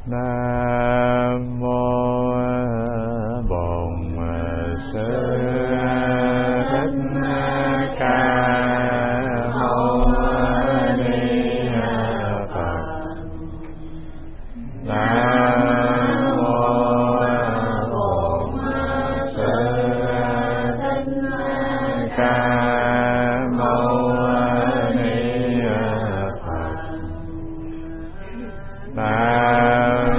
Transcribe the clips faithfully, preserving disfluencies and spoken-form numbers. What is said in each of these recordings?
Nam mô Bổn Sư Thích Ca Mâu Ni Phật. Nam mô Bổn Sư Thích Ca Mâu Ni Phật. Nam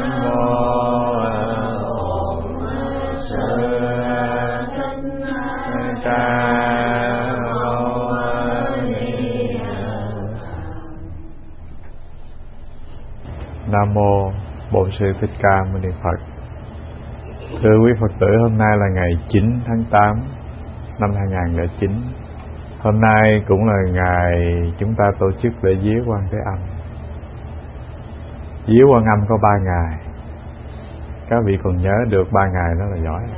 Nam mô Bổn Sư Thích Ca Mâu Ni Phật. Thưa quý Phật tử, hôm nay là ngày chín tháng tám năm hai nghìn không trăm lẻ chín. Hôm nay cũng là ngày chúng ta tổ chức lễ viếng Quan Thế Âm. Viếng Quan Âm có ba ngày. Các vị còn nhớ được ba ngày đó là giỏi.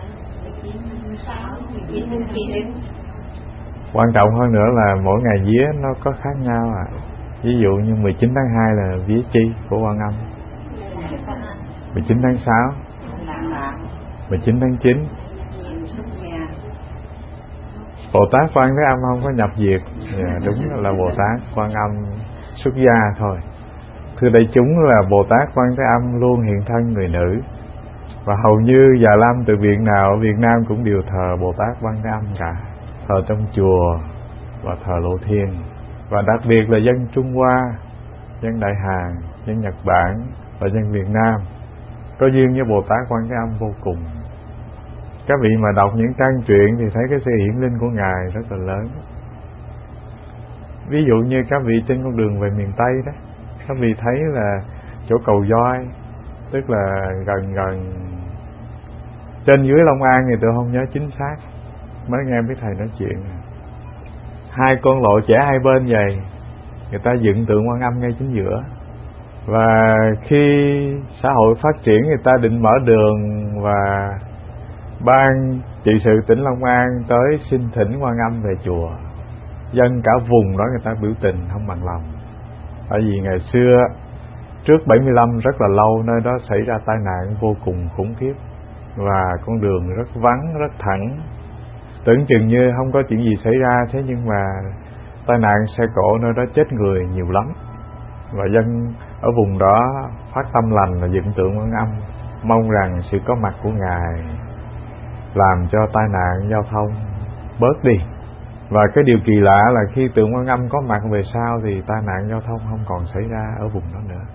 Quan trọng hơn nữa là mỗi ngày viếng nó có khác nhau à. Ví dụ như mười chín tháng hai là vía chi của Quan Âm, mười chín tháng sáu, mười chín tháng chín. Bồ Tát Quan Thế Âm không có nhập diệt, yeah, đúng là Bồ Tát Quan Âm xuất gia thôi. Thưa đại chúng, là Bồ Tát Quan Thế Âm luôn hiện thân người nữ, và hầu như Già Lam từ viện nào ở Việt Nam cũng đều thờ Bồ Tát Quan Thế Âm cả, thờ trong chùa và thờ lộ thiên. Và đặc biệt là dân Trung Hoa, dân Đại Hàn, dân Nhật Bản và dân Việt Nam có duyên với Bồ Tát Quan Thế Âm vô cùng. Các vị mà đọc những trang truyện thì thấy cái sự hiển linh của Ngài rất là lớn. Ví dụ như các vị trên con đường về miền Tây đó, các vị thấy là chỗ cầu Voi, tức là gần gần trên dưới Long An thì tôi không nhớ chính xác, mới nghe mấy thầy nói chuyện. Hai con lộ trẻ hai bên vậy, người ta dựng tượng Quan Âm ngay chính giữa. Và khi xã hội phát triển, người ta định mở đường, và ban trị sự tỉnh Long An tới xin thỉnh Quan Âm về chùa. Dân cả vùng đó người ta biểu tình không bằng lòng. Bởi vì ngày xưa trước bảy mươi lăm rất là lâu, nơi đó xảy ra tai nạn vô cùng khủng khiếp, và con đường rất vắng, rất thẳng, tưởng chừng như không có chuyện gì xảy ra. Thế nhưng mà tai nạn xe cộ nơi đó chết người nhiều lắm, và dân ở vùng đó phát tâm lành là dựng tượng Quan Âm, mong rằng sự có mặt của Ngài làm cho tai nạn giao thông bớt đi. Và cái điều kỳ lạ là khi tượng Quan Âm có mặt về sau thì tai nạn giao thông không còn xảy ra ở vùng đó nữa.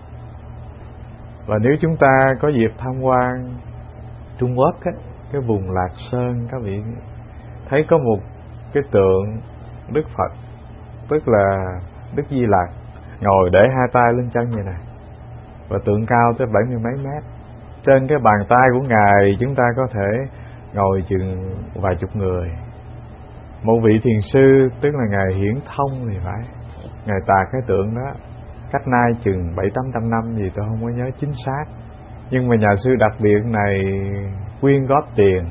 Và nếu chúng ta có dịp tham quan Trung Quốc ấy, cái vùng Lạc Sơn, các vị thấy có một cái tượng Đức Phật, tức là Đức Di Lặc, ngồi để hai tay lên chân như này, và tượng cao tới bảy mươi mấy mét. Trên cái bàn tay của Ngài chúng ta có thể ngồi chừng vài chục người. Một vị thiền sư, tức là Ngài Hiển Thông thì phải, Ngài tạc cái tượng đó cách nay chừng bảy tám trăm năm gì tôi không có nhớ chính xác. Nhưng mà nhà sư đặc biệt này quyên góp tiền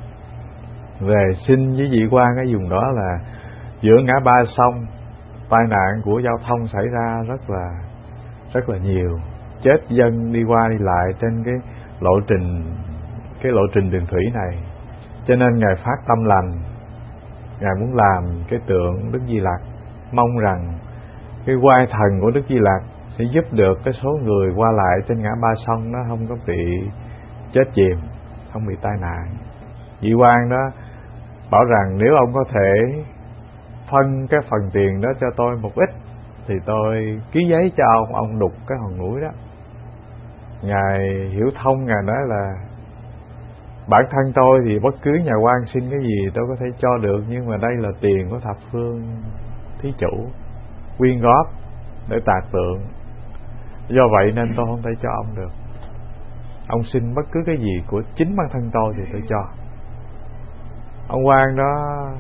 về xin với vị quan cái vùng đó, là giữa ngã ba sông, tai nạn của giao thông xảy ra rất là rất là nhiều, chết dân đi qua đi lại trên cái lộ trình cái lộ trình đường thủy này. Cho nên Ngài phát tâm lành, Ngài muốn làm cái tượng Đức Di Lặc, mong rằng cái oai thần của Đức Di Lặc sẽ giúp được cái số người qua lại trên ngã ba sông nó không có bị chết chìm, không bị tai nạn. Vị quan đó bảo rằng nếu ông có thể phân cái phần tiền đó cho tôi một ít thì tôi ký giấy cho ông, ông đục cái hòn núi đó. Ngài Hiểu Thông Ngài nói là bản thân tôi thì bất cứ nhà quan xin cái gì tôi có thể cho được, nhưng mà đây là tiền của thập phương thí chủ quyên góp để tạc tượng, do vậy nên tôi không thể cho ông được. Ông xin bất cứ cái gì của chính bản thân tôi thì tôi cho. Ông quan đó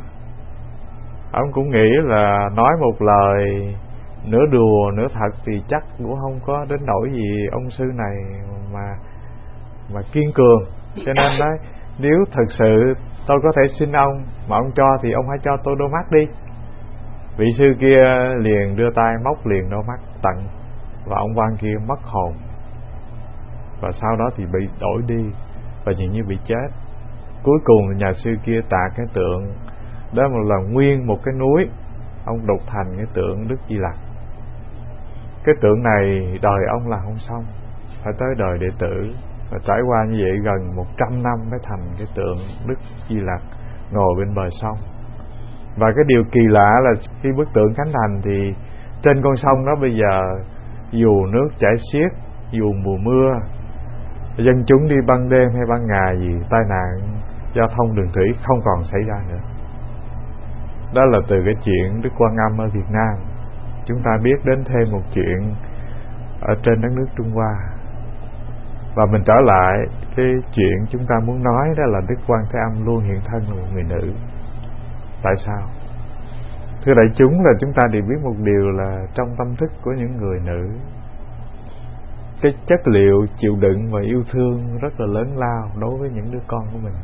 ông cũng nghĩ là nói một lời nửa đùa nửa thật thì chắc cũng không có đến nỗi gì ông sư này mà mà kiên cường. Cho nên nói nếu thật sự tôi có thể xin ông mà ông cho thì ông hãy cho tôi đôi mắt đi. Vị sư kia liền đưa tay móc liền đôi mắt tận, và ông quan kia mất hồn. và sau đó thì bị đổi đi và dường như bị chết. Cuối cùng nhà sư kia tạc cái tượng đó một là nguyên một cái núi, ông đục thành cái tượng Đức Di Lặc. Cái tượng này đời ông là không xong, phải tới đời đệ tử, và trải qua như vậy gần một trăm năm mới thành cái tượng Đức Di Lặc ngồi bên bờ sông. Và cái điều kỳ lạ là khi bức tượng khánh thành thì trên con sông đó bây giờ dù nước chảy xiết, dù mùa mưa, dân chúng đi ban đêm hay ban ngày gì, tai nạn giao thông đường thủy không còn xảy ra nữa. Đó là từ cái chuyện Đức Quan Âm ở Việt Nam. Chúng ta biết đến thêm một chuyện ở trên đất nước Trung Hoa. Và mình trở lại cái chuyện chúng ta muốn nói, đó là Đức Quan Thế Âm luôn hiện thân là một người nữ. Tại sao? Thưa đại chúng, là chúng ta đều biết một điều là trong tâm thức của những người nữ, cái chất liệu chịu đựng và yêu thương rất là lớn lao đối với những đứa con của mình.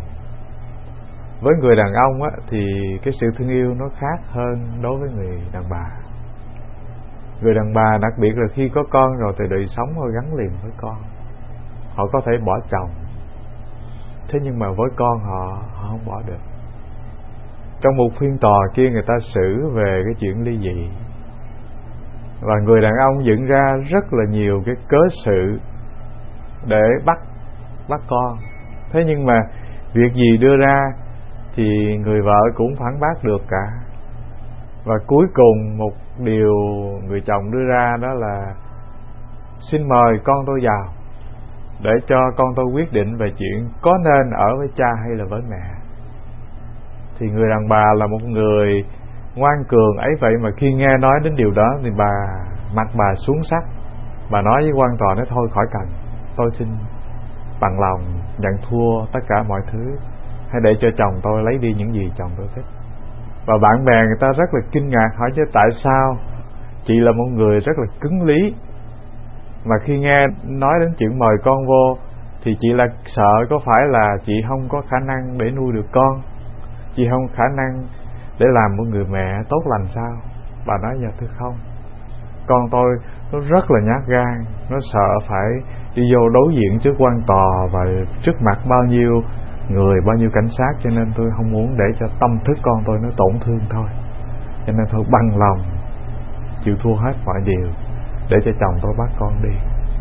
Với người đàn ông á, thì cái sự thương yêu nó khác hơn đối với người đàn bà. Người đàn bà đặc biệt là khi có con rồi thì đời sống họ gắn liền với con. Họ có thể bỏ chồng, thế nhưng mà với con họ, họ không bỏ được. Trong một phiên tòa kia người ta xử về cái chuyện ly dị, và người đàn ông dựng ra rất là nhiều cái cớ sự để bắt bắt con. Thế nhưng mà việc gì đưa ra thì người vợ cũng phản bác được cả. Và cuối cùng một điều người chồng đưa ra đó là xin mời con tôi vào để cho con tôi quyết định về chuyện có nên ở với cha hay là với mẹ. Thì người đàn bà là một người ngoan cường ấy vậy mà khi nghe nói đến điều đó thì bà mặt bà xuống sắc. Bà nói với quan tòa, nói thôi khỏi cần, tôi xin bằng lòng nhận thua tất cả mọi thứ, hãy để cho chồng tôi lấy đi những gì chồng tôi thích. Và bạn bè người ta rất là kinh ngạc, hỏi chứ tại sao chị là một người rất là cứng lý, mà khi nghe nói đến chuyện mời con vô thì chị là sợ có phải là chị không có khả năng để nuôi được con, chị không khả năng để làm một người mẹ tốt lành sao? Bà nói dạ thưa không, con tôi nó rất là nhát gan, nó sợ phải đi vô đối diện trước quan tòa và trước mặt bao nhiêu người, bao nhiêu cảnh sát, cho nên tôi không muốn để cho tâm thức con tôi nó tổn thương thôi, cho nên tôi bằng lòng chịu thua hết mọi điều để cho chồng tôi bắt con đi.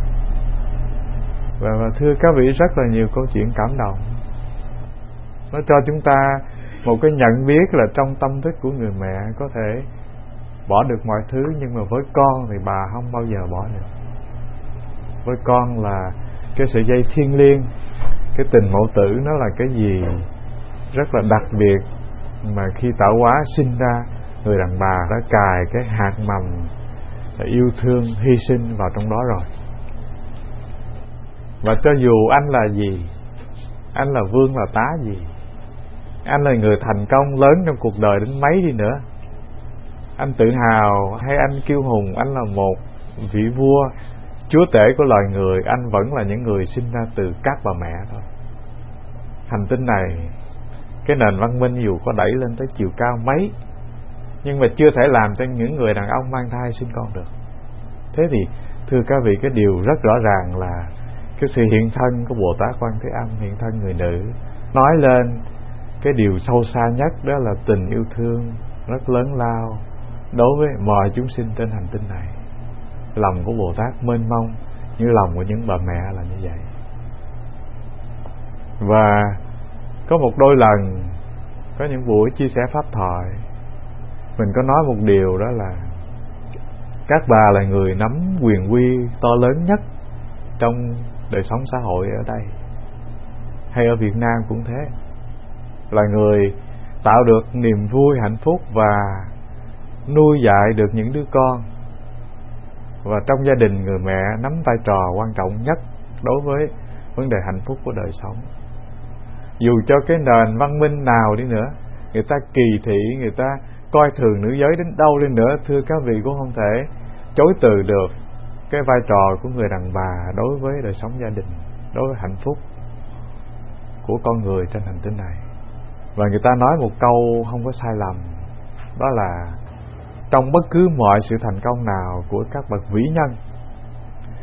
Và, và thưa các vị, rất là nhiều câu chuyện cảm động, nó cho chúng ta một cái nhận biết là trong tâm thức của người mẹ có thể bỏ được mọi thứ, nhưng mà với con thì bà không bao giờ bỏ được. Với con là cái sợi dây thiêng liêng, cái tình mẫu tử nó là cái gì rất là đặc biệt, mà khi tạo hóa sinh ra, người đàn bà đã cài cái hạt mầm yêu thương hy sinh vào trong đó rồi. Và cho dù anh là gì, anh là vương là tá gì, anh là người thành công lớn trong cuộc đời đến mấy đi nữa, anh tự hào hay anh kiêu hùng, anh là một vị vua chúa tể của loài người, anh vẫn là những người sinh ra từ các bà mẹ thôi. Hành tinh này, cái nền văn minh dù có đẩy lên tới chiều cao mấy, nhưng mà chưa thể làm cho những người đàn ông mang thai sinh con được. Thế thì thưa các vị, cái điều rất rõ ràng là cái sự hiện thân của Bồ Tát Quan Thế Âm, hiện thân người nữ, nói lên cái điều sâu xa nhất, đó là tình yêu thương rất lớn lao đối với mọi chúng sinh trên hành tinh này. Lòng của Bồ Tát mênh mông như lòng của những bà mẹ là như vậy. Và có một đôi lần, có những buổi chia sẻ pháp thoại, mình có nói một điều, đó là các bà là người nắm quyền uy to lớn nhất trong đời sống xã hội ở đây, hay ở Việt Nam cũng thế, là người tạo được niềm vui hạnh phúc và nuôi dạy được những đứa con. Và trong gia đình, người mẹ nắm vai trò quan trọng nhất đối với vấn đề hạnh phúc của đời sống. Dù cho cái nền văn minh nào đi nữa, người ta kỳ thị, người ta coi thường nữ giới đến đâu đi nữa, thưa các vị, cũng không thể chối từ được cái vai trò của người đàn bà đối với đời sống gia đình, đối với hạnh phúc của con người trên hành tinh này. Và người ta nói một câu không có sai lầm, đó là trong bất cứ mọi sự thành công nào của các bậc vĩ nhân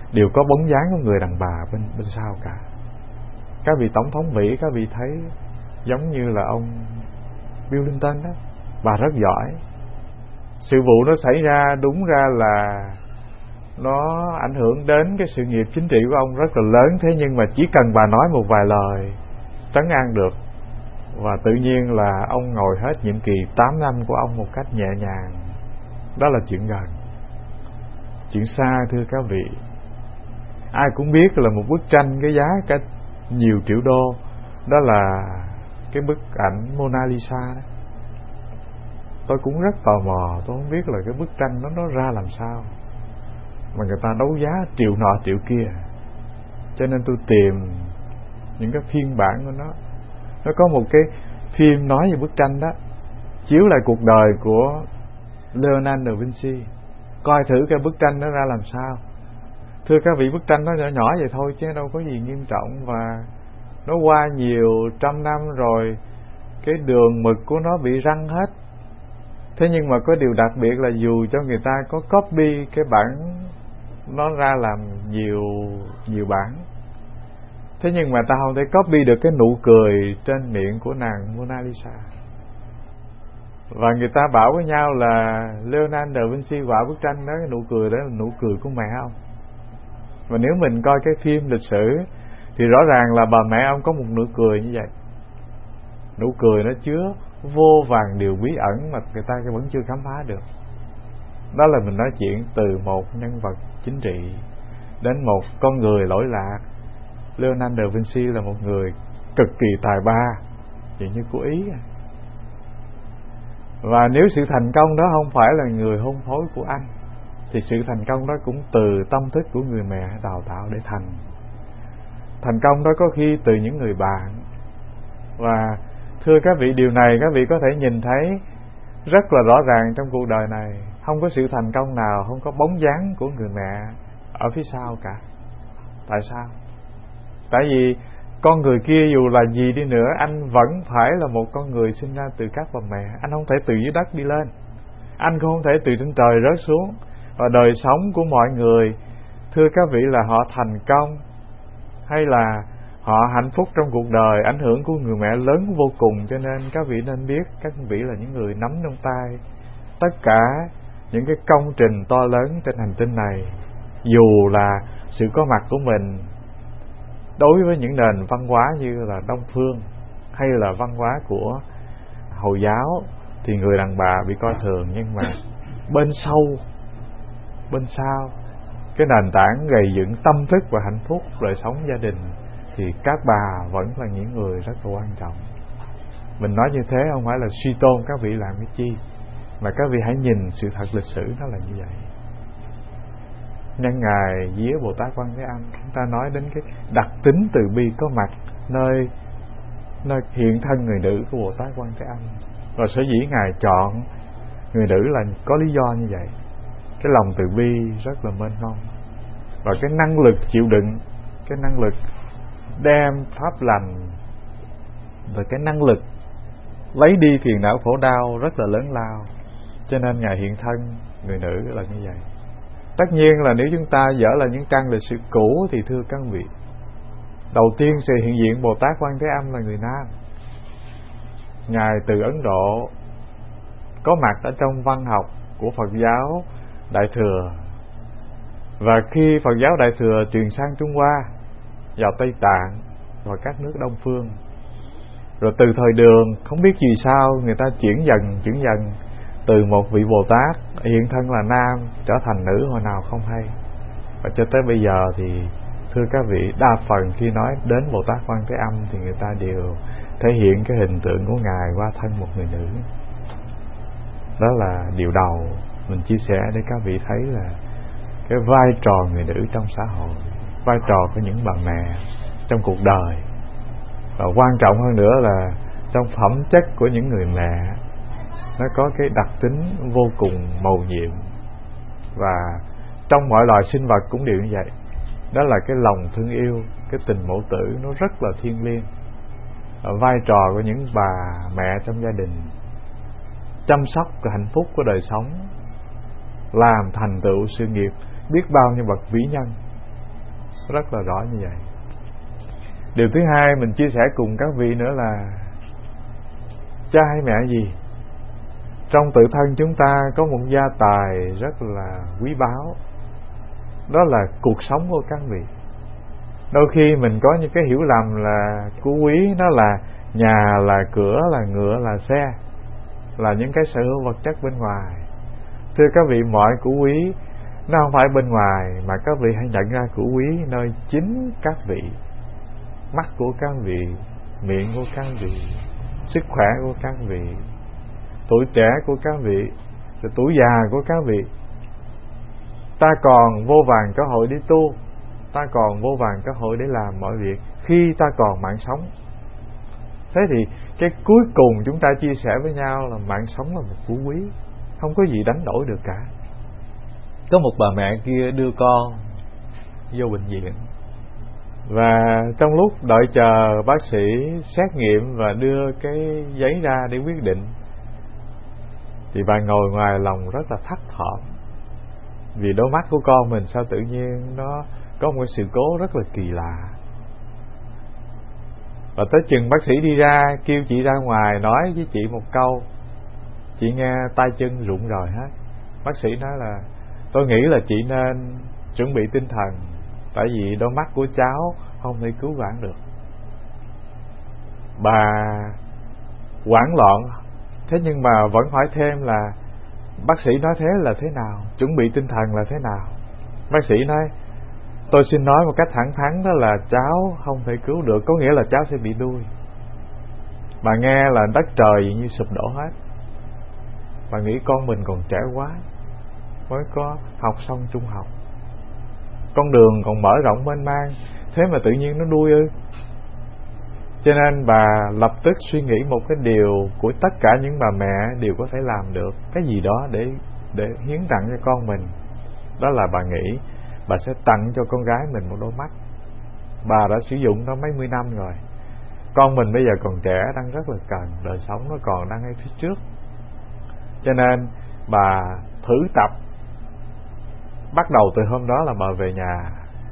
đều có bóng dáng của người đàn bà bên bên sau cả. Các vị tổng thống Mỹ, các vị thấy giống như là ông Bill Clinton đó, bà rất giỏi. Sự vụ nó xảy ra đúng ra là nó ảnh hưởng đến cái sự nghiệp chính trị của ông rất là lớn, thế nhưng mà chỉ cần bà nói một vài lời trấn an được, và tự nhiên là ông ngồi hết nhiệm kỳ tám năm của ông một cách nhẹ nhàng. Đó là chuyện gần. Chuyện xa thưa các vị, ai cũng biết là một bức tranh cái giá cả nhiều triệu đô, đó là cái bức ảnh Mona Lisa đó. Tôi cũng rất tò mò, tôi không biết là cái bức tranh đó nó ra làm sao mà người ta đấu giá triệu nọ triệu kia. Cho nên tôi tìm những cái phiên bản của nó. Nó có một cái phim nói về bức tranh đó, chiếu lại cuộc đời của Leonardo da Vinci, coi thử cái bức tranh nó ra làm sao. Thưa các vị, bức tranh nó nhỏ nhỏ vậy thôi chứ đâu có gì nghiêm trọng, và nó qua nhiều trăm năm rồi cái đường mực của nó bị răng hết. Thế nhưng mà có điều đặc biệt là dù cho người ta có copy cái bản nó ra làm nhiều nhiều bản, thế nhưng mà ta không thể copy được cái nụ cười trên miệng của nàng Mona Lisa. Và người ta bảo với nhau là Leonardo da Vinci họa bức tranh đó, cái nụ cười đó là nụ cười của mẹ ông. Và nếu mình coi cái phim lịch sử thì rõ ràng là bà mẹ ông có một nụ cười như vậy. Nụ cười nó chứa vô vàn điều bí ẩn mà người ta vẫn chưa khám phá được. Đó là mình nói chuyện từ một nhân vật chính trị đến một con người lỗi lạc. Leonardo da Vinci là một người cực kỳ tài ba, vậy như của Ý. Và nếu sự thành công đó không phải là người hôn phối của anh, thì sự thành công đó cũng từ tâm thức của người mẹ đào tạo để thành. Thành công đó có khi từ những người bạn. Và thưa các vị, điều này các vị có thể nhìn thấy rất là rõ ràng trong cuộc đời này. Không có sự thành công nào không có bóng dáng của người mẹ ở phía sau cả. Tại sao? Tại vì con người kia dù là gì đi nữa, anh vẫn phải là một con người sinh ra từ các bà mẹ. Anh không thể từ dưới đất đi lên, anh cũng không thể từ trên trời rớt xuống. Và đời sống của mọi người, thưa các vị, là họ thành công hay là họ hạnh phúc trong cuộc đời, ảnh hưởng của người mẹ lớn vô cùng. Cho nên các vị nên biết, các vị là những người nắm trong tay tất cả những cái công trình to lớn trên hành tinh này. Dù là sự có mặt của mình đối với những nền văn hóa như là Đông Phương hay là văn hóa của Hồi giáo thì người đàn bà bị coi thường, nhưng mà bên sâu, bên sau cái nền tảng gầy dựng tâm thức và hạnh phúc đời sống gia đình thì các bà vẫn là những người rất là quan trọng. Mình nói như thế không phải là suy tôn các vị làm cái chi, mà các vị hãy nhìn sự thật lịch sử nó là như vậy. Nhân ngày vía Bồ Tát Quan Thế Âm, chúng ta nói đến cái đặc tính từ bi có mặt nơi nơi hiện thân người nữ của Bồ Tát Quan Thế Âm. Và sở dĩ ngài chọn người nữ là có lý do như vậy. Cái lòng từ bi rất là mênh mông, và cái năng lực chịu đựng, cái năng lực đem pháp lành, và cái năng lực lấy đi phiền não khổ đau rất là lớn lao. Cho nên ngài hiện thân người nữ là như vậy. Tất nhiên là nếu chúng ta dở là những trang lịch sử cũ thì thưa các vị, đầu tiên sẽ hiện diện Bồ Tát Quan Thế Âm là người nam. Ngài từ Ấn Độ có mặt ở trong văn học của Phật giáo Đại Thừa, và khi Phật giáo Đại Thừa truyền sang Trung Hoa, vào Tây Tạng và các nước Đông Phương, rồi từ thời Đường không biết vì sao người ta chuyển dần chuyển dần từ một vị Bồ Tát hiện thân là nam trở thành nữ hồi nào không hay. Và cho tới bây giờ thì thưa các vị, đa phần khi nói đến Bồ Tát Quan Thế Âm thì người ta đều thể hiện cái hình tượng của ngài qua thân một người nữ. Đó là điều đầu mình chia sẻ để các vị thấy là cái vai trò người nữ trong xã hội, vai trò của những bà mẹ trong cuộc đời. Và quan trọng hơn nữa là trong phẩm chất của những người mẹ, nó có cái đặc tính vô cùng mầu nhiệm. Và trong mọi loài sinh vật cũng đều như vậy. Đó là cái lòng thương yêu, cái tình mẫu tử nó rất là thiêng liêng. Và vai trò của những bà mẹ trong gia đình chăm sóc cái hạnh phúc của đời sống, làm thành tựu sự nghiệp biết bao nhiêu bậc vĩ nhân. rất là rõ như vậy. Điều thứ hai mình chia sẻ cùng các vị nữa là cha hay mẹ gì, trong tự thân chúng ta có một gia tài rất là quý báu, đó là cuộc sống của các vị. Đôi khi mình có những cái hiểu lầm là của quý nó là nhà, là cửa, là ngựa, là xe, là những cái sở hữu vật chất bên ngoài. Thưa các vị, mọi của quý nó không phải bên ngoài, mà các vị hãy nhận ra của quý nơi chính các vị. Mắt của các vị, miệng của các vị, sức khỏe của các vị, tuổi trẻ của các vị, rồi tuổi già của các vị. Ta còn vô vàn cơ hội để tu, ta còn vô vàn cơ hội để làm mọi việc khi ta còn mạng sống. Thế thì cái cuối cùng chúng ta chia sẻ với nhau là mạng sống là một phú quý, không có gì đánh đổi được cả. Có một bà mẹ kia đưa con vô bệnh viện, và trong lúc đợi chờ bác sĩ xét nghiệm và đưa cái giấy ra để quyết định, thì bà ngồi ngoài lòng rất là thất thỏm, vì đôi mắt của con mình sao tự nhiên nó có một sự cố rất là kỳ lạ. Và tới chừng bác sĩ đi ra kêu chị ra ngoài nói với chị một câu, chị nghe tay chân rụng rồi hết. Bác sĩ nói là tôi nghĩ là chị nên chuẩn bị tinh thần, tại vì đôi mắt của cháu không thể cứu vãn được. Bà hoảng loạn, thế nhưng mà vẫn hỏi thêm là bác sĩ nói thế là thế nào, chuẩn bị tinh thần là thế nào. Bác sĩ nói tôi xin nói một cách thẳng thắn, đó là cháu không thể cứu được, có nghĩa là cháu sẽ bị đuôi. Bà nghe là đất trời như sụp đổ hết. Bà nghĩ con mình còn trẻ quá, mới có học xong trung học, con đường còn mở rộng mênh mang, thế mà tự nhiên nó đuôi ư. Cho nên bà lập tức suy nghĩ một cái điều của tất cả những bà mẹ đều có thể làm được, cái gì đó để để hiến tặng cho con mình. Đó là bà nghĩ bà sẽ tặng cho con gái mình một đôi mắt. Bà đã sử dụng nó mấy mươi năm rồi, con mình bây giờ còn trẻ, đang rất là cần, đời sống nó còn đang ngay phía trước. Cho nên bà thử tập. Bắt đầu từ hôm đó là bà về nhà,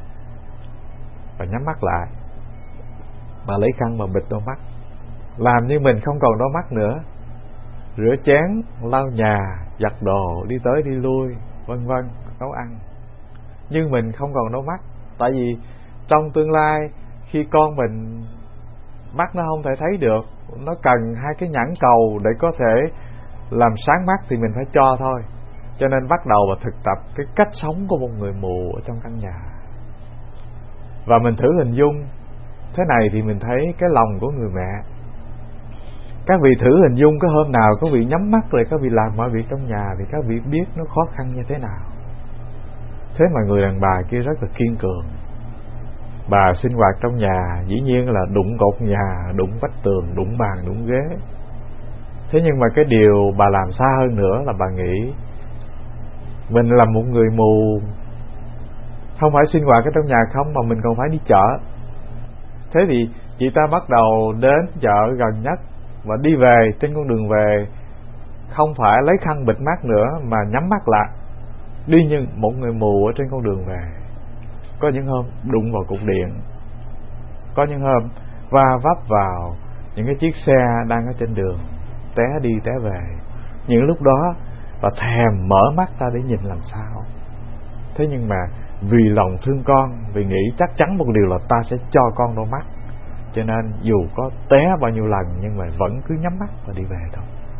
bà nhắm mắt lại, bà lấy khăn bà bịt đôi mắt, làm như mình không còn đôi mắt nữa, rửa chén, lau nhà, giặt đồ, đi tới đi lui, vân vân, nấu ăn, nhưng mình không còn đôi mắt. Tại vì trong tương lai khi con mình mắt nó không thể thấy được, nó cần hai cái nhãn cầu để có thể làm sáng mắt thì mình phải cho thôi. Cho nên bắt đầu và thực tập cái cách sống của một người mù ở trong căn nhà. Và mình thử hình dung thế này thì mình thấy cái lòng của người mẹ. Các vị thử hình dung cái hôm nào các vị nhắm mắt rồi các vị làm mọi việc trong nhà thì các vị biết nó khó khăn như thế nào. Thế mà người đàn bà kia rất là kiên cường. Bà sinh hoạt trong nhà dĩ nhiên là đụng cột nhà, đụng vách tường, đụng bàn, đụng ghế. Thế nhưng mà cái điều bà làm xa hơn nữa là bà nghĩ mình là một người mù, không phải sinh hoạt ở trong nhà không mà mình còn phải đi chợ. Thế thì chị ta bắt đầu đến chợ gần nhất và đi về, trên con đường về không phải lấy khăn bịt mắt nữa mà nhắm mắt lại, đi như một người mù ở trên con đường về. Có những hôm đụng vào cột điện, có những hôm va vấp vào những cái chiếc xe đang ở trên đường, té đi té về. Những lúc đó bà thèm mở mắt ra để nhìn làm sao. Thế nhưng mà vì lòng thương con, vì nghĩ chắc chắn một điều là ta sẽ cho con đôi mắt, cho nên dù có té bao nhiêu lần nhưng mà vẫn cứ nhắm mắt và đi về thôi.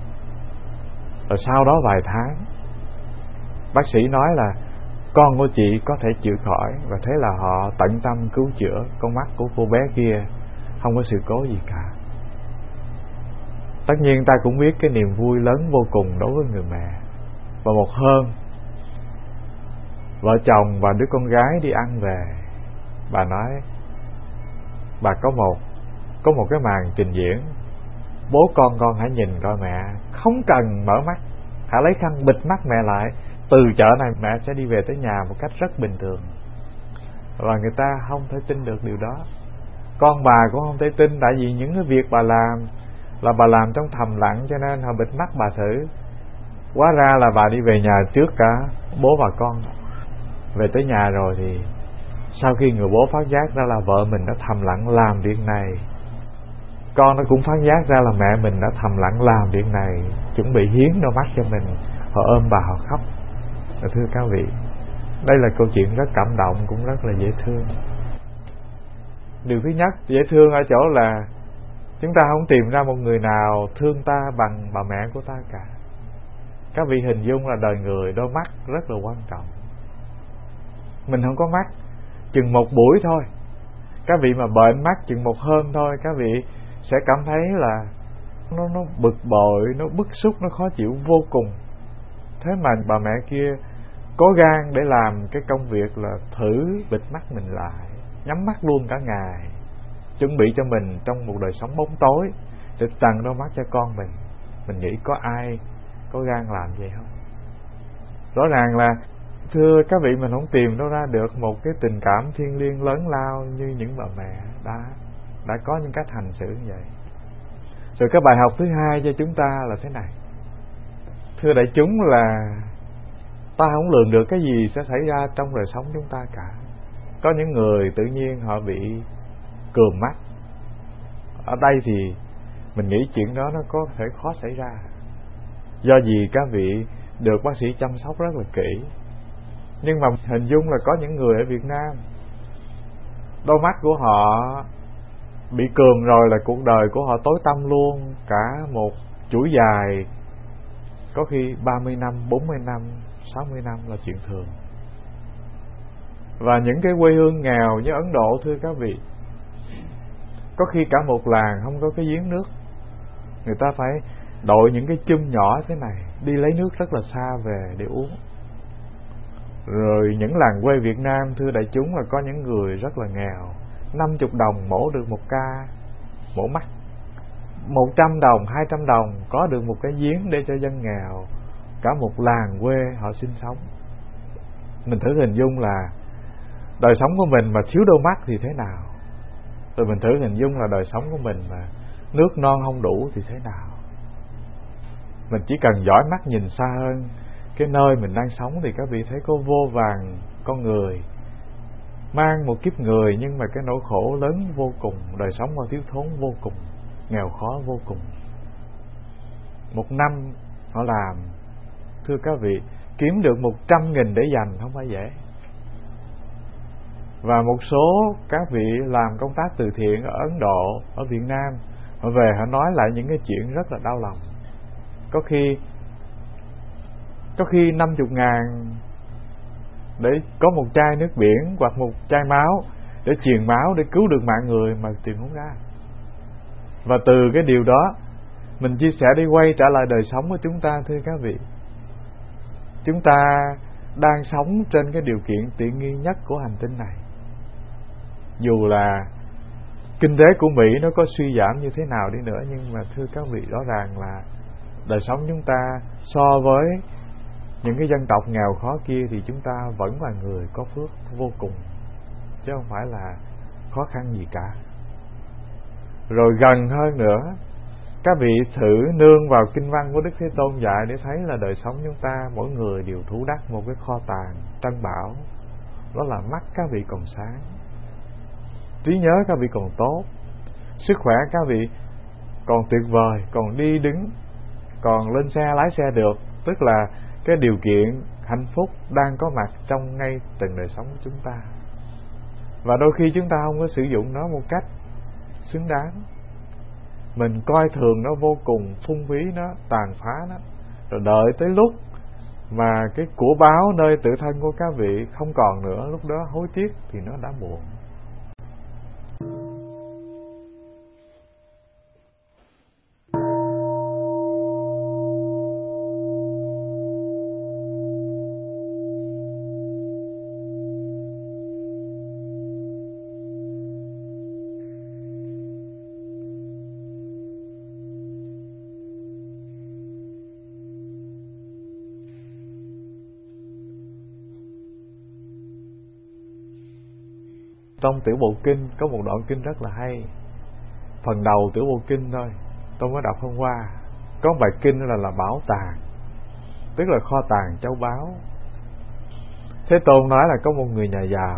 Rồi sau đó vài tháng, bác sĩ nói là con của chị có thể chữa khỏi, và thế là họ tận tâm cứu chữa con mắt của cô bé kia, không có sự cố gì cả. Tất nhiên ta cũng biết cái niềm vui lớn vô cùng đối với người mẹ. Và một hôm, vợ chồng và đứa con gái đi ăn về, bà nói bà có một có một cái màn trình diễn, bố con con hãy nhìn coi mẹ không cần mở mắt, hãy lấy khăn bịt mắt mẹ lại, từ chợ này mẹ sẽ đi về tới nhà một cách rất bình thường. Và người ta không thể tin được điều đó. Con bà cũng không thể tin, tại vì những cái việc bà làm là bà làm trong thầm lặng, cho nên họ bịt mắt bà thử. Hóa ra là bà đi về nhà trước cả bố và con. Về tới nhà rồi thì Sau khi người bố phát giác ra là vợ mình đã thầm lặng làm việc này, con nó cũng phát giác ra là mẹ mình đã thầm lặng làm việc này, chuẩn bị hiến đôi mắt cho mình. Họ ôm bà họ khóc. Thưa các vị, đây là câu chuyện rất cảm động, cũng rất là dễ thương. Điều thứ nhất dễ thương ở chỗ là chúng ta không tìm ra một người nào thương ta bằng bà mẹ của ta cả. Các vị hình dung là đời người đôi mắt rất là quan trọng. Mình không có mắt chừng một buổi thôi, các vị mà bệnh mắt chừng một hôm thôi, các vị sẽ cảm thấy là nó nó bực bội, nó bức xúc, nó khó chịu vô cùng. Thế mà bà mẹ kia cố gắng để làm cái công việc là thử bịt mắt mình lại, nhắm mắt luôn cả ngày, chuẩn bị cho mình trong một đời sống bóng tối để tặng đôi mắt cho con mình. Mình nghĩ có ai có gan làm vậy không? Rõ ràng là, thưa các vị, mình không tìm đâu ra được một cái tình cảm thiêng liêng lớn lao như những bà mẹ đã đã có những cách hành xử như vậy. Rồi cái bài học thứ hai cho chúng ta là thế này. Thưa đại chúng, là ta không lường được cái gì sẽ xảy ra trong đời sống chúng ta cả. Có những người tự nhiên họ bị cườm mắt. Ở đây thì mình nghĩ chuyện đó nó có thể khó xảy ra. Do gì các vị được bác sĩ chăm sóc rất là kỹ. Nhưng mà hình dung là có những người ở Việt Nam, đôi mắt của họ bị cườm rồi là cuộc đời của họ tối tăm luôn. Cả một chuỗi dài, có khi ba mươi năm, bốn mươi năm, sáu mươi năm là chuyện thường. Và những cái quê hương nghèo như Ấn Độ, thưa các vị, có khi cả một làng không có cái giếng nước, người ta phải đội những cái chum nhỏ thế này đi lấy nước rất là xa về để uống. Rồi những làng quê Việt Nam, thưa đại chúng, là có những người rất là nghèo, năm mươi đồng mổ được một ca mổ mắt, một trăm đồng, hai trăm đồng có được một cái giếng để cho dân nghèo. Cả một làng quê họ sinh sống. Mình thử hình dung là đời sống của mình mà thiếu đôi mắt thì thế nào. Rồi mình thử hình dung là đời sống của mình mà nước non không đủ thì thế nào. Mình chỉ cần dõi mắt nhìn xa hơn cái nơi mình đang sống thì các vị thấy có vô vàn con người mang một kiếp người, nhưng mà cái nỗi khổ lớn vô cùng, đời sống họ thiếu thốn vô cùng, nghèo khó vô cùng. Một năm họ làm, thưa các vị, kiếm được một trăm nghìn để dành không phải dễ. Và một số các vị làm công tác từ thiện ở Ấn Độ, ở Việt Nam, họ về họ nói lại những cái chuyện rất là đau lòng. Có khi Có khi năm mươi ngàn để có một chai nước biển hoặc một chai máu để truyền máu để cứu được mạng người mà tìm không ra. Và từ cái điều đó mình chia sẻ đi quay trở lại đời sống của chúng ta, thưa các vị. Chúng ta đang sống trên cái điều kiện tiện nghi nhất của hành tinh này. Dù là kinh tế của Mỹ nó có suy giảm như thế nào đi nữa, nhưng mà thưa các vị, rõ ràng là đời sống chúng ta so với những cái dân tộc nghèo khó kia thì chúng ta vẫn là người có phước vô cùng, chứ không phải là khó khăn gì cả. Rồi gần hơn nữa, các vị thử nương vào kinh văn của Đức Thế Tôn dạy để thấy là đời sống chúng ta mỗi người đều thủ đắc một cái kho tàng trân bảo. Đó là mắt các vị còn sáng, trí nhớ các vị còn tốt, sức khỏe các vị còn tuyệt vời, còn đi đứng, còn lên xe lái xe được. Tức là cái điều kiện hạnh phúc đang có mặt trong ngay từng đời sống của chúng ta. Và đôi khi chúng ta không có sử dụng nó một cách xứng đáng. Mình coi thường nó vô cùng, phung phí nó, tàn phá nó. Rồi đợi tới lúc mà cái của báo nơi tự thân của các vị không còn nữa, lúc đó hối tiếc thì nó đã muộn. Trong Tiểu Bộ Kinh có một đoạn kinh rất là hay. Phần đầu Tiểu Bộ Kinh thôi, tôi mới đọc hôm qua. Có bài kinh là là bảo tàng, tức là kho tàng châu báu. Thế Tôn nói là có một người nhà giàu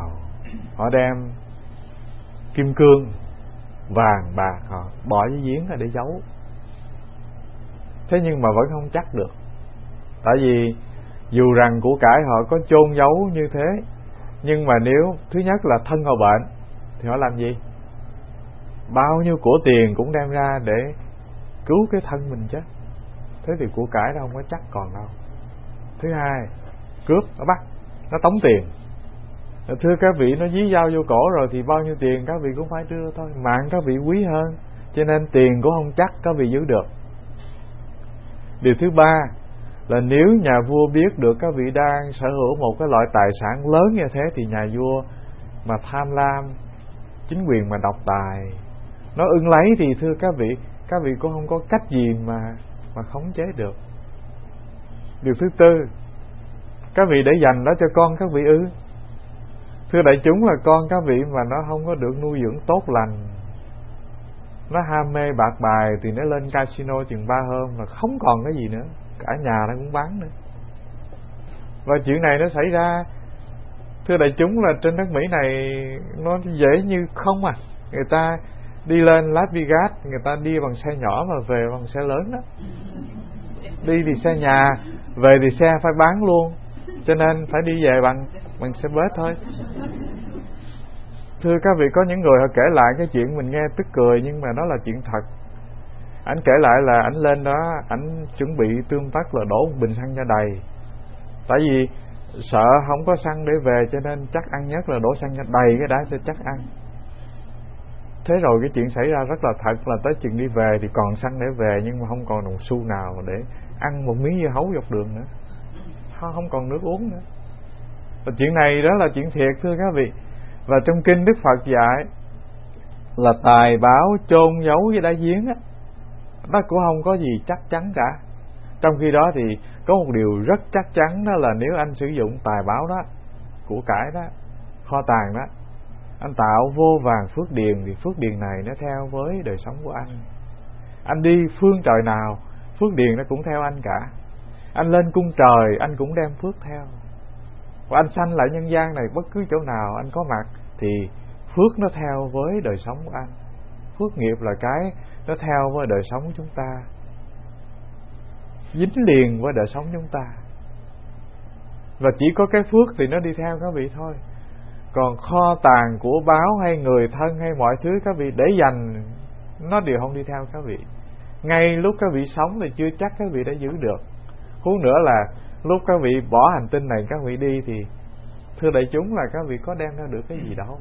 họ đem kim cương, vàng, bạc họ bỏ với giếng để giấu. Thế nhưng mà vẫn không chắc được. Tại vì dù rằng của cải họ có chôn giấu như thế, nhưng mà nếu thứ nhất là thân họ bệnh thì họ làm gì? Bao nhiêu của tiền cũng đem ra để cứu cái thân mình chứ. Thế thì của cải đâu không có chắc còn đâu. Thứ hai, cướp, nó bắt, nó tống tiền. Thưa các vị, nó dí dao vô cổ rồi thì bao nhiêu tiền các vị cũng phải đưa thôi. Mạng các vị quý hơn, cho nên tiền cũng không chắc các vị giữ được. Điều thứ ba là nếu nhà vua biết được các vị đang sở hữu một cái loại tài sản lớn như thế, thì nhà vua mà tham lam, chính quyền mà độc tài, nó ưng lấy thì thưa các vị, các vị cũng không có cách gì mà mà khống chế được. Điều thứ tư, các vị để dành đó cho con các vị ư? Thưa đại chúng, là con các vị mà nó không có được nuôi dưỡng tốt lành, nó ham mê bạc bài thì nó lên casino chừng ba hôm là không còn cái gì nữa, cả nhà nó cũng bán nữa. Và chuyện này nó xảy ra, thưa đại chúng, là trên đất Mỹ này nó dễ như không à. Người ta đi lên Las Vegas, người ta đi bằng xe nhỏ mà về bằng xe lớn đó. Đi thì xe nhà, về thì xe phải bán luôn, cho nên phải đi về bằng bằng xe bus thôi. Thưa các vị, có những người họ kể lại cái chuyện mình nghe tức cười, nhưng mà nó là chuyện thật. Anh kể lại là anh lên đó, anh chuẩn bị tương tác là đổ một bình xăng cho đầy. Tại vì sợ không có xăng để về, cho nên chắc ăn nhất là đổ xăng cho đầy cái đã cho chắc ăn. Thế rồi cái chuyện xảy ra rất là thật, là tới chừng đi về thì còn xăng để về, nhưng mà không còn đồng xu nào để ăn một miếng dưa hấu dọc đường nữa, không còn nước uống nữa. Và chuyện này đó là chuyện thiệt thưa các vị. Và trong kinh Đức Phật dạy là tài báo chôn giấu với đá giếng á, nó cũng không có gì chắc chắn cả. Trong khi đó thì có một điều rất chắc chắn, đó là nếu anh sử dụng tài báo đó, của cải đó, kho tàng đó, anh tạo vô vàng phước điền, thì phước điền này nó theo với đời sống của anh. Anh đi phương trời nào, phước điền nó cũng theo anh cả. Anh lên cung trời, anh cũng đem phước theo. Và anh sanh lại nhân gian này, bất cứ chỗ nào anh có mặt thì phước nó theo với đời sống của anh. Phước nghiệp là cái nó theo với đời sống của chúng ta, dính liền với đời sống chúng ta. Và chỉ có cái phước thì nó đi theo các vị thôi. Còn kho tàng của báo hay người thân hay mọi thứ các vị để dành, nó đều không đi theo các vị. Ngay lúc các vị sống thì chưa chắc các vị đã giữ được. Huống nữa là lúc các vị bỏ hành tinh này các vị đi thì thưa đại chúng là các vị có đem ra được cái gì đâu.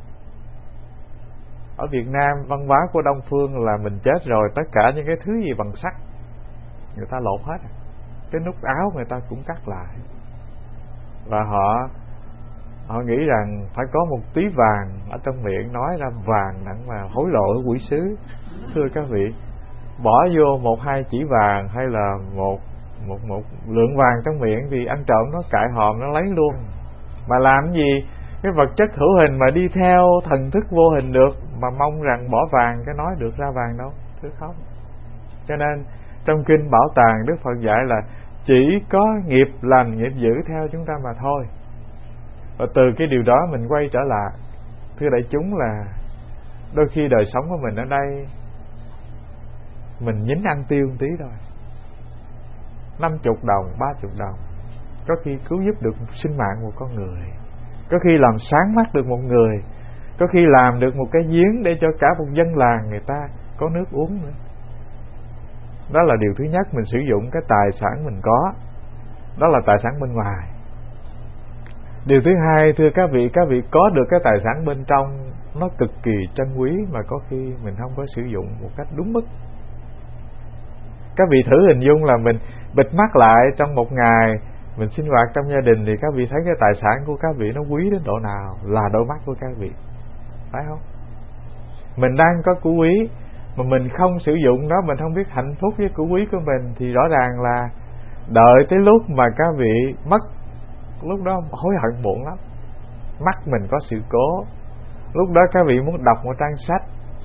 Ở Việt Nam văn hóa của Đông Phương là mình chết rồi, tất cả những cái thứ gì bằng sắt người ta lột hết, cái nút áo người ta cũng cắt lại. Và họ họ nghĩ rằng phải có một tí vàng ở trong miệng, nói ra vàng đặng mà hối lộ cái quỷ sứ. Thưa các vị, bỏ vô một hai chỉ vàng hay là một một một lượng vàng trong miệng thì ăn trộm nó cại hòm nó lấy luôn. Mà làm gì cái vật chất hữu hình mà đi theo thần thức vô hình được, mà mong rằng bỏ vàng cái nói được ra vàng đâu, thứ không. Cho nên trong kinh Bảo Tàng Đức Phật dạy là chỉ có nghiệp lành nghiệp dữ theo chúng ta mà thôi. Và từ cái điều đó mình quay trở lại, thưa đại chúng, là đôi khi đời sống của mình ở đây mình nhín ăn tiêu một tí thôi, năm chục đồng, ba chục đồng, có khi cứu giúp được sinh mạng một con người, có khi làm sáng mắt được một người, có khi làm được một cái giếng để cho cả một dân làng người ta có nước uống nữa. Đó là điều thứ nhất, mình sử dụng cái tài sản mình có, đó là tài sản bên ngoài. Điều thứ hai, thưa các vị, các vị có được cái tài sản bên trong nó cực kỳ trân quý, mà có khi mình không có sử dụng một cách đúng mức. Các vị thử hình dung là mình bịt mắt lại trong một ngày mình sinh hoạt trong gia đình, thì các vị thấy cái tài sản của các vị nó quý đến độ nào, là đôi mắt của các vị, phải không? Mình đang có củ quý mà mình không sử dụng nó, mình không biết hạnh phúc với củ quý của mình, thì rõ ràng là đợi tới lúc mà các vị mất, lúc đó hối hận muộn lắm. Mắt mình có sự cố, lúc đó các vị muốn đọc một trang sách,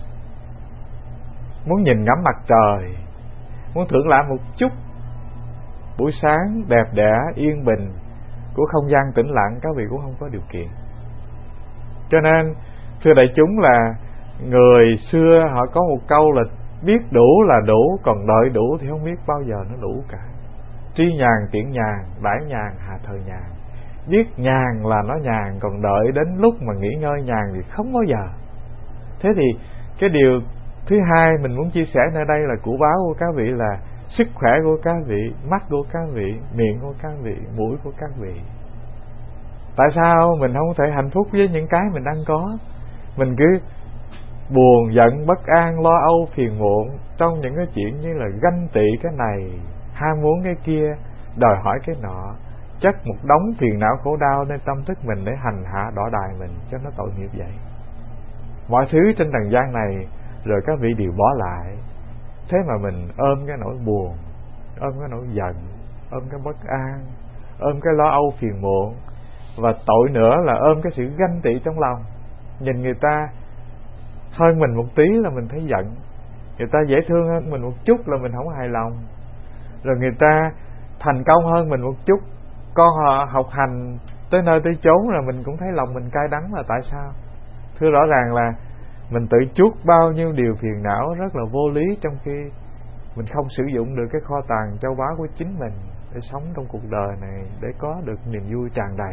muốn nhìn ngắm mặt trời, muốn thưởng lãm một chút buổi sáng đẹp đẽ yên bình của không gian tĩnh lặng, các vị cũng không có điều kiện. Cho nên thưa đại chúng là người xưa họ có một câu là biết đủ là đủ, còn đợi đủ thì không biết bao giờ nó đủ cả. Tri nhàn tiễn nhàn, đãi nhàn hà thời nhàn. Biết nhàn là nó nhàn, còn đợi đến lúc mà nghỉ ngơi nhàn thì không bao giờ. Thế thì cái điều thứ hai mình muốn chia sẻ nơi đây là của báo của các vị là sức khỏe của các vị, mắt của các vị, miệng của các vị, mũi của các vị. Tại sao mình không thể hạnh phúc với những cái mình đang có? Mình cứ buồn, giận, bất an, lo âu, phiền muộn trong những cái chuyện như là ganh tị cái này, ham muốn cái kia, đòi hỏi cái nọ, chất một đống phiền não khổ đau nên tâm thức mình để hành hạ đọa đài mình, cho nó tội nghiệp vậy. Mọi thứ trên trần gian này rồi các vị đều bỏ lại. Thế mà mình ôm cái nỗi buồn, ôm cái nỗi giận, ôm cái bất an, ôm cái lo âu phiền muộn. Và tội nữa là ôm cái sự ganh tị trong lòng. Nhìn người ta hơn mình một tí là mình thấy giận, người ta dễ thương hơn mình một chút là mình không hài lòng, rồi người ta thành công hơn mình một chút, con họ học hành tới nơi tới chốn là mình cũng thấy lòng mình cay đắng. Là tại sao? Thưa rõ ràng là mình tự chuốc bao nhiêu điều phiền não rất là vô lý, trong khi mình không sử dụng được cái kho tàng châu báu của chính mình để sống trong cuộc đời này, để có được niềm vui tràn đầy.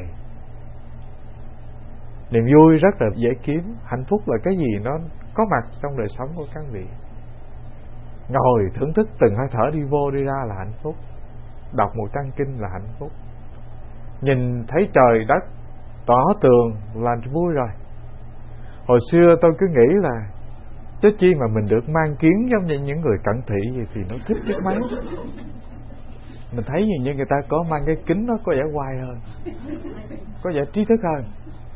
Niềm vui rất là dễ kiếm. Hạnh phúc là cái gì nó có mặt trong đời sống của các vị. Ngồi thưởng thức từng hơi thở đi vô đi ra là hạnh phúc. Đọc một trang kinh là hạnh phúc. Nhìn thấy trời đất tỏ tường là vui rồi. Hồi xưa tôi cứ nghĩ là chứ chi mà mình được mang kiến giống như những người cận thị gì thì nó thích biết mấy. Mình thấy như, như người ta có mang cái kính nó có vẻ oai hơn, có vẻ trí thức hơn,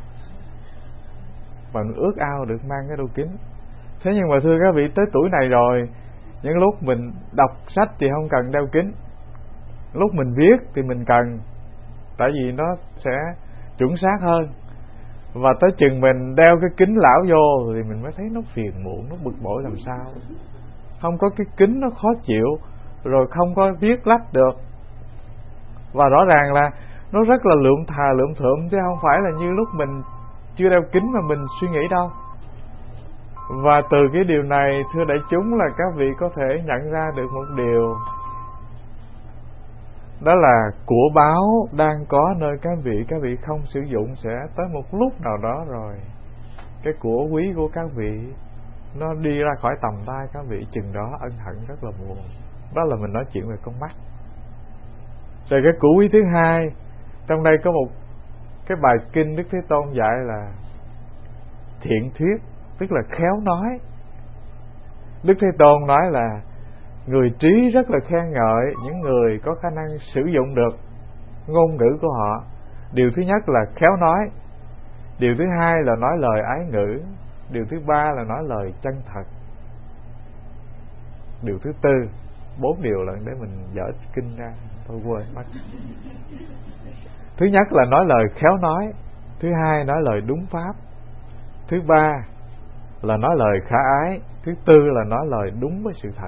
và ước ao được mang cái đôi kính. Thế nhưng mà thưa các vị, tới tuổi này rồi, những lúc mình đọc sách thì không cần đeo kính, lúc mình viết thì mình cần, tại vì nó sẽ chuẩn xác hơn. Và tới chừng mình đeo cái kính lão vô thì mình mới thấy nó phiền muộn, nó bực bội làm sao. Không có cái kính nó khó chịu, rồi không có viết lách được. Và rõ ràng là nó rất là lượm thà lượm thượm, chứ không phải là như lúc mình chưa đeo kính mà mình suy nghĩ đâu. Và từ cái điều này, thưa đại chúng, là các vị có thể nhận ra được một điều, đó là của báo đang có nơi các vị, các vị không sử dụng, sẽ tới một lúc nào đó rồi cái của quý của các vị nó đi ra khỏi tầm tay các vị, chừng đó ân hận rất là buồn. Đó là mình nói chuyện về con mắt. Rồi cái của quý thứ hai, trong đây có một cái bài kinh Đức Thế Tôn dạy là thiện thuyết, tức là khéo nói. Đức Thế Tôn nói là người trí rất là khen ngợi những người có khả năng sử dụng được ngôn ngữ của họ. Điều thứ nhất là khéo nói, điều thứ hai là nói lời ái ngữ, điều thứ ba là nói lời chân thật, điều thứ tư, bốn điều là để mình dở kinh ra, tôi quên mất. Thứ nhất là nói lời khéo nói, thứ hai nói lời đúng pháp, thứ ba là nói lời khả ái, thứ tư là nói lời đúng với sự thật.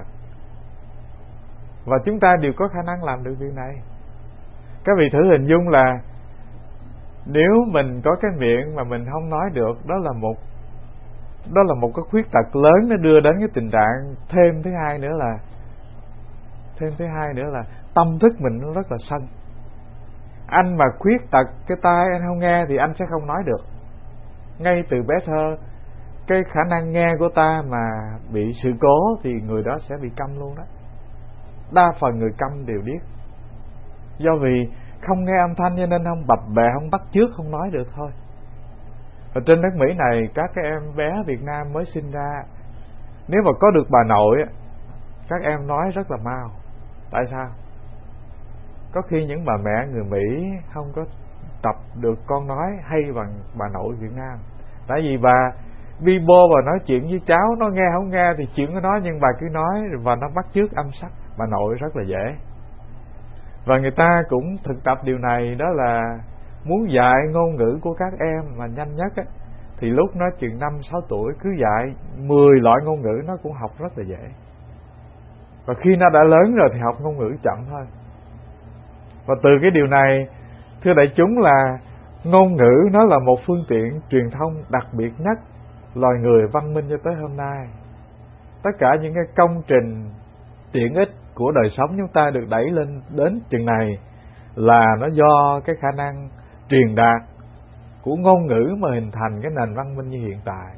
Và chúng ta đều có khả năng làm được việc này. Các vị thử hình dung là nếu mình có cái miệng mà mình không nói được, đó là một đó là một cái khuyết tật lớn, nó đưa đến cái tình trạng thêm thứ hai nữa là thêm thứ hai nữa là tâm thức mình nó rất là sân. Anh mà khuyết tật cái tai anh không nghe thì anh sẽ không nói được. Ngay từ bé thơ, cái khả năng nghe của ta mà bị sự cố thì người đó sẽ bị câm luôn đó. Đa phần người câm đều biết, do vì không nghe âm thanh cho nên không bập bẹ, không bắt chước, không nói được thôi. Ở trên đất Mỹ này, các cái em bé Việt Nam mới sinh ra, nếu mà có được bà nội, các em nói rất là mau. Tại sao? Có khi những bà mẹ người Mỹ không có tập được con nói hay bằng bà nội Việt Nam. Tại vì bà bi bô và nói chuyện với cháu, nó nghe không nghe thì chuyện của nó, nhưng bà cứ nói và nó bắt chước âm sắc. Bà nội rất là dễ. Và người ta cũng thực tập điều này, đó là muốn dạy ngôn ngữ của các em mà nhanh nhất á, thì lúc nó chừng năm sáu tuổi cứ dạy mười loại ngôn ngữ nó cũng học rất là dễ. Và khi nó đã lớn rồi thì học ngôn ngữ chậm thôi. Và từ cái điều này, thưa đại chúng, là Ngôn ngữ nó là một phương tiện truyền thông đặc biệt nhất loài người văn minh cho tới hôm nay. Tất cả những cái công trình tiện ích của đời sống chúng ta được đẩy lên đến chừng này là nó do cái khả năng truyền đạt của ngôn ngữ mà hình thành cái nền văn minh như hiện tại.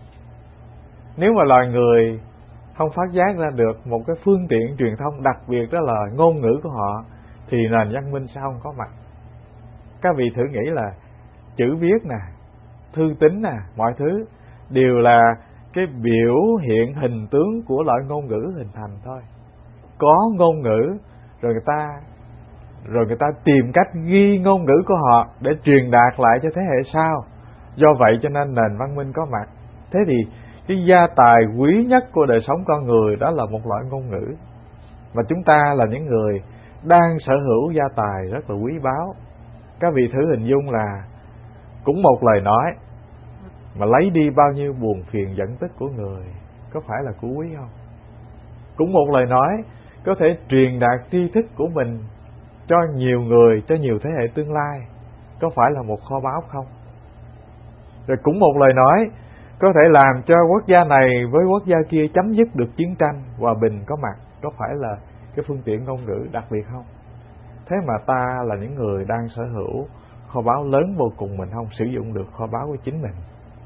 Nếu mà loài người không phát giác ra được một cái phương tiện truyền thông đặc biệt đó là ngôn ngữ của họ thì nền văn minh sẽ không có mặt. Các vị thử nghĩ là chữ viết nè, thư tín nè, mọi thứ đều là cái biểu hiện hình tướng của loại ngôn ngữ hình thành thôi. Có ngôn ngữ rồi người ta rồi người ta tìm cách ghi ngôn ngữ của họ để truyền đạt lại cho thế hệ sau. Do vậy cho nên nền văn minh có mặt. Thế thì cái gia tài quý nhất của đời sống con người đó là một loại ngôn ngữ. Và chúng ta là những người đang sở hữu gia tài rất là quý báu. Các vị thử hình dung là cũng một lời nói mà lấy đi bao nhiêu buồn phiền giận tức của người, có phải là của quý không? Cũng một lời nói có thể truyền đạt tri thức của mình cho nhiều người, cho nhiều thế hệ tương lai, có phải là một kho báu không? Rồi cũng một lời nói có thể làm cho quốc gia này với quốc gia kia chấm dứt được chiến tranh, hòa bình có mặt, có phải là cái phương tiện ngôn ngữ đặc biệt không? Thế mà ta là những người đang sở hữu kho báu lớn vô cùng, mình không sử dụng được kho báu của chính mình.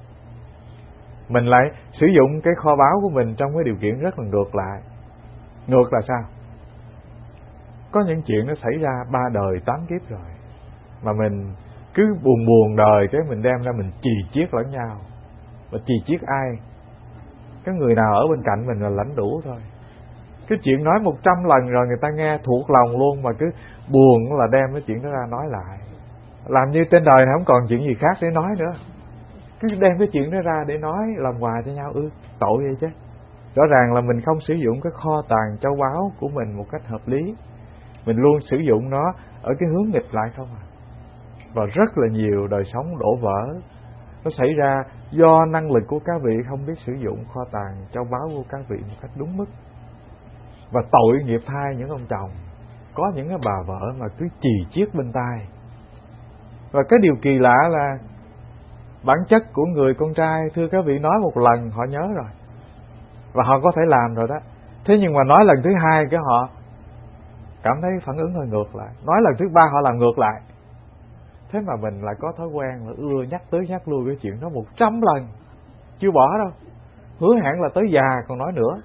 Mình lại sử dụng cái kho báu của mình trong cái điều kiện rất là ngược lại. Ngược là sao? Có những chuyện nó xảy ra ba đời tám kiếp rồi, mà mình cứ buồn buồn đời cái mình đem ra mình chì chiết lẫn nhau. Và chì chiết ai? Cái người nào ở bên cạnh mình là lãnh đủ thôi. Cái chuyện nói một trăm lần rồi người ta nghe thuộc lòng luôn, mà cứ buồn là đem cái chuyện đó ra nói lại, làm như trên đời này không còn chuyện gì khác để nói nữa, cứ đem cái chuyện đó ra để nói làm quà cho nhau. ư Tội vậy chứ. Rõ ràng là mình không sử dụng cái kho tàng châu báu của mình một cách hợp lý. Mình luôn sử dụng nó ở cái hướng nghịch lại không à. Và rất là nhiều đời sống đổ vỡ nó xảy ra do năng lực của các vị không biết sử dụng kho tàng châu báu của các vị một cách đúng mức. Và tội nghiệp thay những ông chồng có những cái bà vợ mà cứ chì chiết bên tai. Và cái điều kỳ lạ là bản chất của người con trai, thưa các vị, nói một lần họ nhớ rồi và họ có thể làm rồi đó. Thế nhưng mà nói lần thứ hai cái họ cảm thấy phản ứng hơi ngược lại, nói lần thứ ba họ làm ngược lại. Thế mà mình lại có thói quen là ưa nhắc tới nhắc lui cái chuyện đó một trăm lần, chưa bỏ đâu, hứa hẹn là tới già còn nói nữa.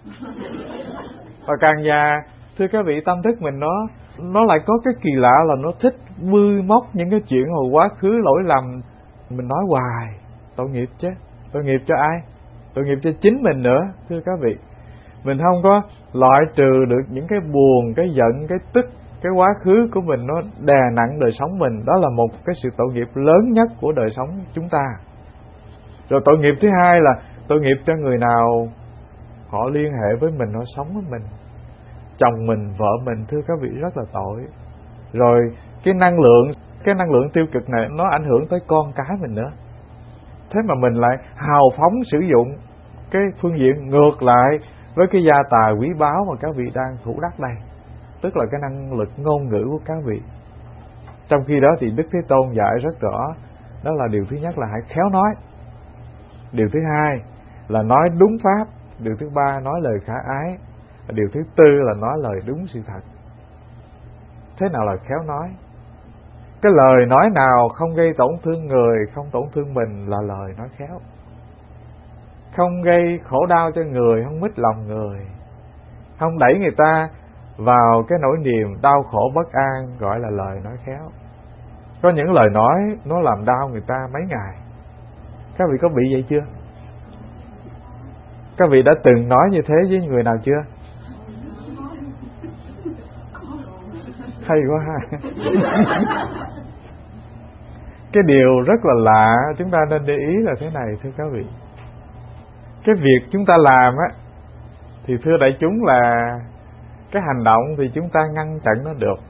Và càng già, thưa các vị, tâm thức mình nó nó lại có cái kỳ lạ là nó thích bươi móc những cái chuyện hồi quá khứ lỗi lầm. Mình nói hoài, tội nghiệp chứ. Tội nghiệp cho ai? Tội nghiệp cho chính mình nữa, thưa các vị. Mình không có loại trừ được những cái buồn, cái giận, cái tức, cái quá khứ của mình nó đè nặng đời sống mình. Đó là một cái sự tội nghiệp lớn nhất của đời sống chúng ta. Rồi tội nghiệp thứ hai là tội nghiệp cho người nào họ liên hệ với mình, họ sống với mình, chồng mình, vợ mình, thưa các vị, rất là tội. Rồi cái năng lượng cái năng lượng tiêu cực này nó ảnh hưởng tới con cái mình nữa. Thế mà mình lại hào phóng sử dụng cái phương diện ngược lại với cái gia tài quý báu mà các vị đang thủ đắc đây, tức là cái năng lực ngôn ngữ của các vị. Trong khi đó thì Đức Thế Tôn dạy rất rõ, đó là điều thứ nhất là hãy khéo nói, điều thứ hai là nói đúng pháp, điều thứ ba nói lời khả ái, điều thứ tư là nói lời đúng sự thật. Thế nào là khéo nói? Cái lời nói nào không gây tổn thương người, không tổn thương mình là lời nói khéo. Không gây khổ đau cho người, không mít lòng người, không đẩy người ta vào cái nỗi niềm đau khổ bất an, gọi là lời nói khéo. Có những lời nói nó làm đau người ta mấy ngày. Các vị có bị vậy chưa? Các vị đã từng nói như thế với người nào chưa? Hay quá ha. Cái điều rất là lạ chúng ta nên để ý là thế này, thưa các vị. Cái việc chúng ta làm á, thì thưa đại chúng là cái hành động thì chúng ta ngăn chặn nó được.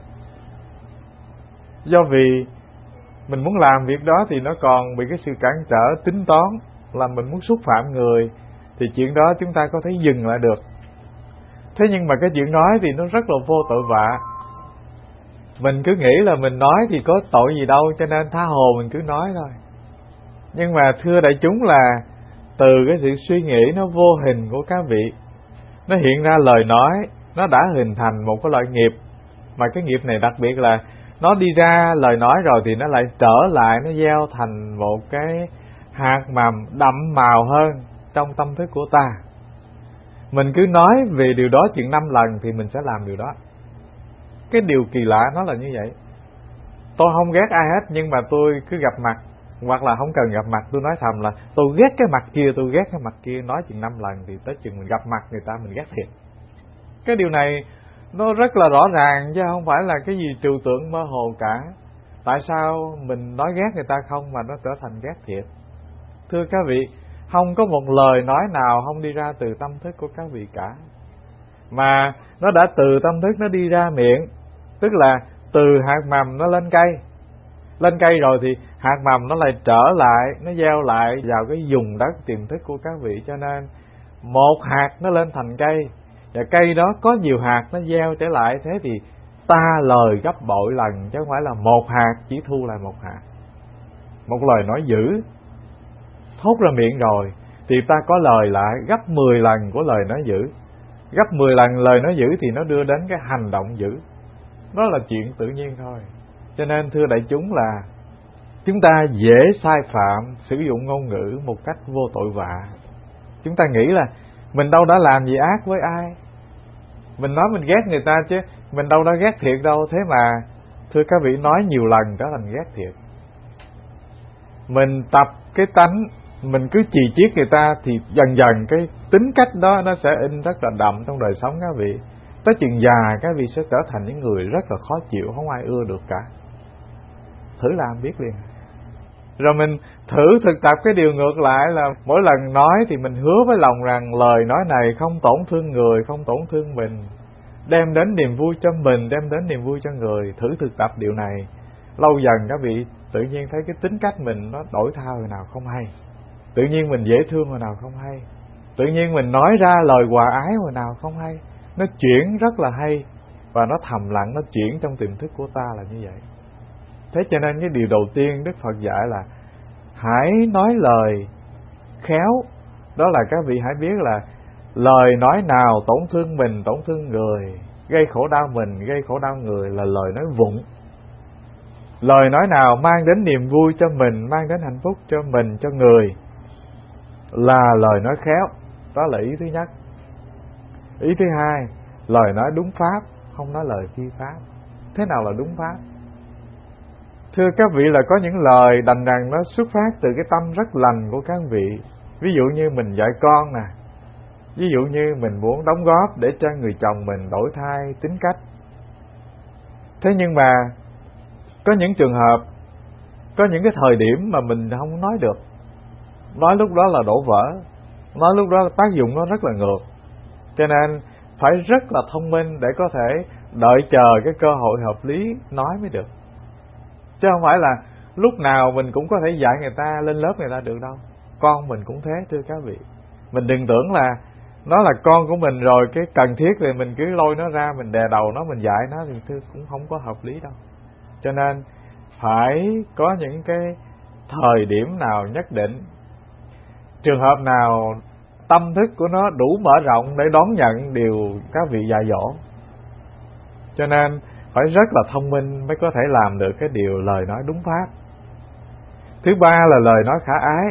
Do vì mình muốn làm việc đó thì nó còn bị cái sự cản trở tính toán, là mình muốn xúc phạm người, thì chuyện đó chúng ta có thể dừng lại được. Thế nhưng mà cái chuyện nói thì nó rất là vô tội vạ. Mình cứ nghĩ là mình nói thì có tội gì đâu, cho nên tha hồ mình cứ nói thôi. Nhưng mà thưa đại chúng là từ cái sự suy nghĩ nó vô hình của các vị, nó hiện ra lời nói, nó đã hình thành một cái loại nghiệp. Mà cái nghiệp này đặc biệt là nó đi ra lời nói rồi thì nó lại trở lại, nó gieo thành một cái hạt mầm đậm màu hơn trong tâm thức của ta. Mình cứ nói về điều đó chừng năm lần thì mình sẽ làm điều đó. Cái điều kỳ lạ nó là như vậy. Tôi không ghét ai hết, nhưng mà tôi cứ gặp mặt, hoặc là không cần gặp mặt, tôi nói thầm là tôi ghét cái mặt kia, tôi ghét cái mặt kia. Nói chừng năm lần thì tới chừng mình gặp mặt người ta mình ghét thiệt. Cái điều này nó rất là rõ ràng, chứ không phải là cái gì trừu tượng mơ hồ cả. Tại sao mình nói ghét người ta không mà nó trở thành ghét thiệt? Thưa các vị, không có một lời nói nào không đi ra từ tâm thức của các vị cả, mà nó đã từ tâm thức nó đi ra miệng. Tức là từ hạt mầm nó lên cây, lên cây rồi thì hạt mầm nó lại trở lại, nó gieo lại vào cái vùng đất tiềm thức của các vị. Cho nên một hạt nó lên thành cây, và cây đó có nhiều hạt nó gieo trở lại. Thế thì ta lời gấp bội lần, chứ không phải là một hạt chỉ thu lại một hạt. Một lời nói dữ thốt ra miệng rồi thì ta có lời lại gấp mười lần của lời nói dữ. Gấp mười lần lời nói dữ thì nó đưa đến cái hành động dữ. Đó là chuyện tự nhiên thôi. Cho nên thưa đại chúng là chúng ta dễ sai phạm sử dụng ngôn ngữ một cách vô tội vạ. Chúng ta nghĩ là mình đâu đã làm gì ác với ai, mình nói mình ghét người ta chứ mình đâu đã ghét thiệt đâu. Thế mà thưa các vị, nói nhiều lần trở thành ghét thiệt. Mình tập cái tánh mình cứ chì chiết người ta thì dần dần cái tính cách đó nó sẽ in rất là đậm trong đời sống các vị. Tới chừng già các vị sẽ trở thành những người rất là khó chịu, không ai ưa được cả. Thử làm biết liền. Rồi mình thử thực tập cái điều ngược lại là mỗi lần nói thì mình hứa với lòng rằng lời nói này không tổn thương người, không tổn thương mình, đem đến niềm vui cho mình, đem đến niềm vui cho người. Thử thực tập điều này, lâu dần các vị tự nhiên thấy cái tính cách mình nó đổi thay hồi nào không hay. Tự nhiên mình dễ thương hồi nào không hay. Tự nhiên mình nói ra lời hòa ái hồi nào không hay. Nó chuyển rất là hay, và nó thầm lặng, nó chuyển trong tiềm thức của ta là như vậy. Thế cho nên cái điều đầu tiên Đức Phật dạy là hãy nói lời khéo. Đó là các vị hãy biết là lời nói nào tổn thương mình, tổn thương người, gây khổ đau mình, gây khổ đau người là lời nói vụng. Lời nói nào mang đến niềm vui cho mình, mang đến hạnh phúc cho mình, cho người là lời nói khéo. Đó là ý thứ nhất. Ý thứ hai, lời nói đúng pháp, không nói lời phi pháp. Thế nào là đúng pháp? Thưa các vị, là có những lời đành rằng nó xuất phát từ cái tâm rất lành của các vị. Ví dụ như mình dạy con nè, ví dụ như mình muốn đóng góp để cho người chồng mình đổi thay tính cách. Thế nhưng mà có những trường hợp, có những cái thời điểm mà mình không nói được. Nói lúc đó là đổ vỡ, nói lúc đó tác dụng nó rất là ngược. Cho nên phải rất là thông minh để có thể đợi chờ cái cơ hội hợp lý nói mới được. Chứ không phải là lúc nào mình cũng có thể dạy người ta, lên lớp người ta được đâu. Con mình cũng thế thưa các vị. Mình đừng tưởng là nó là con của mình rồi cái cần thiết thì mình cứ lôi nó ra, mình đè đầu nó, mình dạy nó thì thưa cũng không có hợp lý đâu. Cho nên phải có những cái thời điểm nào nhất định, trường hợp nào tâm thức của nó đủ mở rộng để đón nhận điều các vị dạy dỗ. Cho nên phải rất là thông minh mới có thể làm được cái điều lời nói đúng pháp. Thứ ba là lời nói khả ái.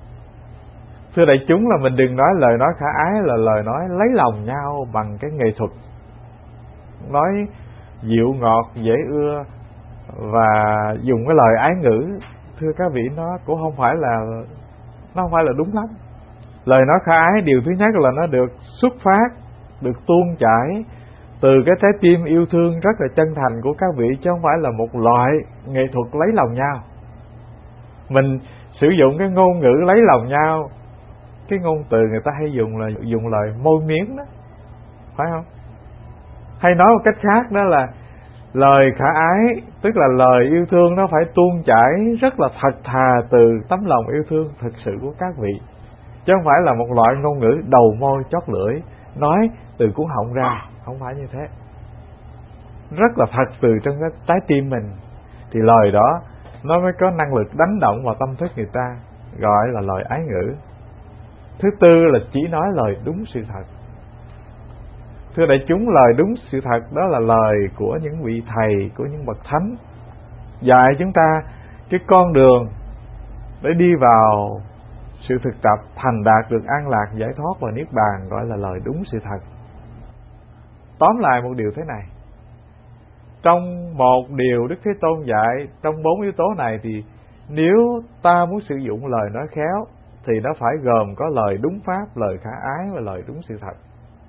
Thưa đại chúng, là mình đừng nói lời nói khả ái là lời nói lấy lòng nhau bằng cái nghệ thuật, nói dịu ngọt dễ ưa và dùng cái lời ái ngữ. Thưa các vị, nó cũng không phải là nó không phải là đúng lắm. Lời nói khả ái, điều thứ nhất là nó được xuất phát, được tuôn chảy từ cái trái tim yêu thương rất là chân thành của các vị, chứ không phải là một loại nghệ thuật lấy lòng nhau. Mình sử dụng cái ngôn ngữ lấy lòng nhau, cái ngôn từ người ta hay dùng là dùng lời môi miếng đó, phải không? Hay nói một cách khác đó là lời khả ái, tức là lời yêu thương nó phải tuôn chảy rất là thật thà từ tấm lòng yêu thương thực sự của các vị, chứ không phải là một loại ngôn ngữ đầu môi chót lưỡi, nói từ cuốn họng ra, không phải như thế. rất là thật từ trong cái trái tim mình, thì lời đó nó mới có năng lực đánh động vào tâm thức người ta, gọi là lời ái ngữ. Thứ tư là chỉ nói lời đúng sự thật. Thưa đại chúng, lời đúng sự thật đó là lời của những vị thầy, của những bậc thánh, dạy chúng ta cái con đường để đi vào sự thực tập, thành đạt được an lạc, giải thoát và niết bàn, gọi là lời đúng sự thật. Tóm lại một điều thế này, trong một điều Đức Thế Tôn dạy, trong bốn yếu tố này thì nếu ta muốn sử dụng lời nói khéo thì nó phải gồm có lời đúng pháp, lời khả ái và lời đúng sự thật.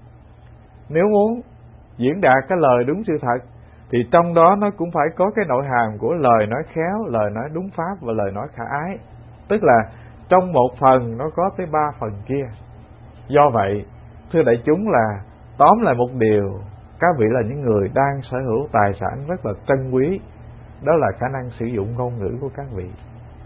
Nếu muốn diễn đạt cái lời đúng sự thật thì trong đó nó cũng phải có cái nội hàm của lời nói khéo, lời nói đúng pháp và lời nói khả ái. Tức là trong một phần nó có tới ba phần kia. Do vậy, thưa đại chúng, là tóm lại một điều, các vị là những người đang sở hữu tài sản rất là trân quý, đó là khả năng sử dụng ngôn ngữ của các vị.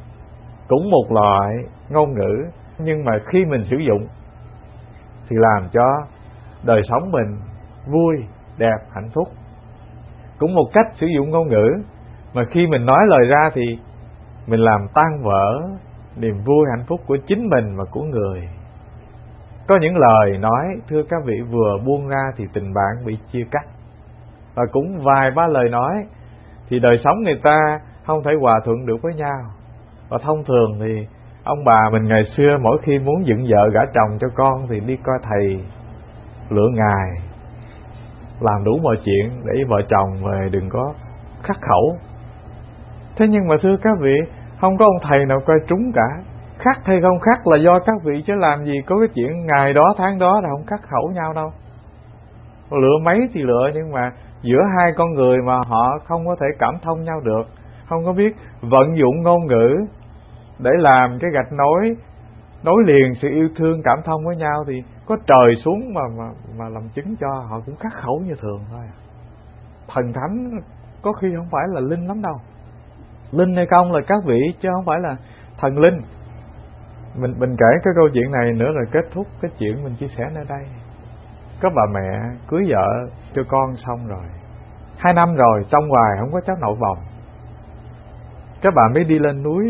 Cũng một loại ngôn ngữ, nhưng mà khi mình sử dụng thì làm cho đời sống mình vui, đẹp, hạnh phúc. Cũng một cách sử dụng ngôn ngữ mà khi mình nói lời ra thì mình làm tan vỡ niềm vui hạnh phúc của chính mình và của người. Có những lời nói, thưa các vị, vừa buông ra thì tình bạn bị chia cắt. Và cũng vài ba lời nói thì đời sống người ta không thể hòa thuận được với nhau. Và thông thường thì ông bà mình ngày xưa mỗi khi muốn dựng vợ gả chồng cho con thì đi coi thầy lựa ngày, làm đủ mọi chuyện để vợ chồng về đừng có khắc khẩu. Thế nhưng mà thưa các vị, không có ông thầy nào coi trúng cả. Khắc hay không khắc là do các vị, chứ làm gì có cái chuyện ngày đó tháng đó là không khắc khẩu nhau đâu. Lựa mấy thì lựa, nhưng mà giữa hai con người mà họ không có thể cảm thông nhau được, không có biết vận dụng ngôn ngữ để làm cái gạch nối, nối liền sự yêu thương cảm thông với nhau, thì có trời xuống mà mà mà làm chứng cho họ cũng khắc khẩu như thường thôi. Thần thánh có khi không phải là linh lắm đâu. Linh hay không là các vị, chứ không phải là thần linh. Mình mình kể cái câu chuyện này nữa rồi kết thúc cái chuyện mình chia sẻ nơi đây. Có bà mẹ cưới vợ cho con xong rồi, hai năm rồi trong hoài không có cháu nội bồng. Các bà mới đi lên núi,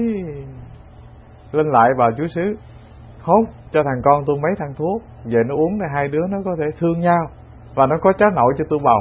lên lại vào chú xứ, hốt cho thằng con tôi mấy thằng thuốc về nó uống để hai đứa nó có thể thương nhau và nó có cháu nội cho tôi bồng.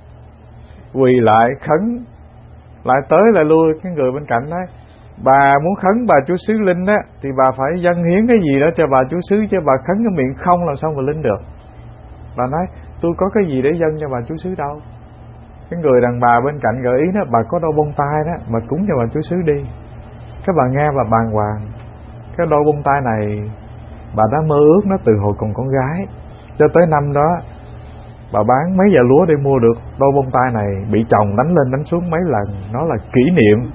Quỳ lại khấn, lại tới lại lui. Cái người bên cạnh nói, bà muốn khấn bà chú xứ linh á thì bà phải dâng hiến cái gì đó cho bà chú xứ, chứ bà khấn cái miệng không làm sao mà linh được. Bà nói, tôi có cái gì để dâng cho bà chú xứ đâu. Cái người đàn bà bên cạnh gợi ý đó, bà có đôi bông tai đó, bà cúng cho bà chú xứ đi. Các bà nghe và bàng hoàng. Cái đôi bông tai này bà đã mơ ước nó từ hồi còn con gái, cho tới năm đó bà bán mấy già lúa để mua được đôi bông tai này, bị chồng đánh lên đánh xuống mấy lần. Nó là kỷ niệm,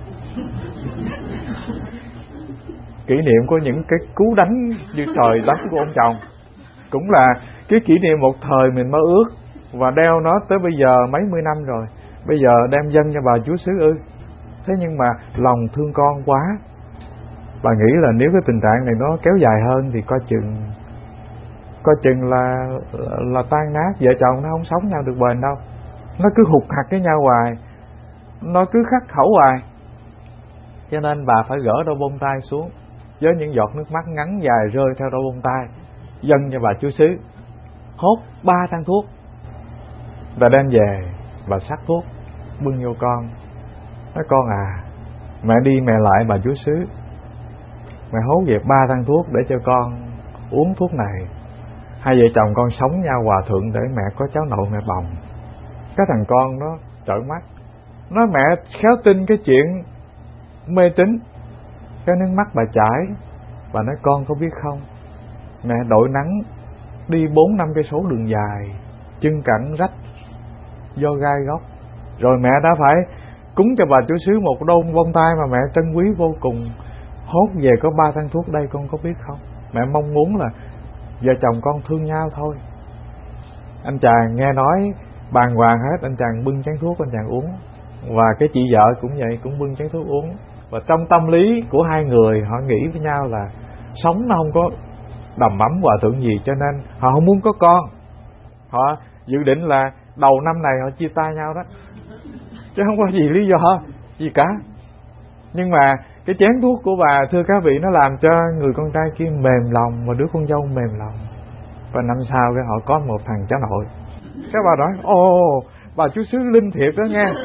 kỷ niệm của những cái cú đánh như trời đánh của ông chồng. Cũng là cái kỷ niệm một thời mình mơ ước, và đeo nó tới bây giờ mấy mươi năm rồi, bây giờ đem dâng cho bà chúa xứ ư. Thế nhưng mà lòng thương con quá, bà nghĩ là nếu cái tình trạng này nó kéo dài hơn thì coi chừng coi chừng là là tan nát, vợ chồng nó không sống nhau được bền đâu. Nó cứ hụt hặc với nhau hoài, nó cứ khắc khẩu hoài. Cho nên bà phải gỡ đôi bông tai xuống với những giọt nước mắt ngắn dài rơi theo đôi bông tai, dâng cho bà chúa xứ, hốt ba thang thuốc và đem về. Bà sắc thuốc bưng vô con, nói con à, mẹ đi mẹ lại bà chúa xứ, mẹ hốt về ba thang thuốc để cho con uống thuốc này. Hai vợ chồng con sống nhau hòa thuận để mẹ có cháu nội mẹ bồng. Cái thằng con nó trợn mắt, nói mẹ khéo tin cái chuyện mê tín. Cái nước mắt bà chảy, bà nói con có biết không, mẹ đội nắng đi bốn năm cây số đường dài, chân cẳng rách do gai góc, rồi mẹ đã phải cúng cho bà chúa xứ một đôi bông tai mà mẹ trân quý vô cùng, hốt về có ba thang thuốc đây, con có biết không. Mẹ mong muốn là vợ chồng con thương nhau thôi. Anh chàng nghe nói bàng hoàng hết, anh chàng bưng chén thuốc anh chàng uống, và cái chị vợ cũng vậy, cũng bưng chén thuốc uống. Và trong tâm lý của hai người, họ nghĩ với nhau là sống nó không có đầm ấm hòa thuận gì, cho nên họ không muốn có con. Họ dự định là đầu năm này họ chia tay nhau đó. chứ không có gì lý do gì cả. Nhưng mà cái chén thuốc của bà, thưa các vị, nó làm cho người con trai kia mềm lòng và đứa con dâu mềm lòng. Và năm sau cái họ có một thằng cháu nội. Các bà nói ồ, bà chú xứ linh thiệt đó nghe.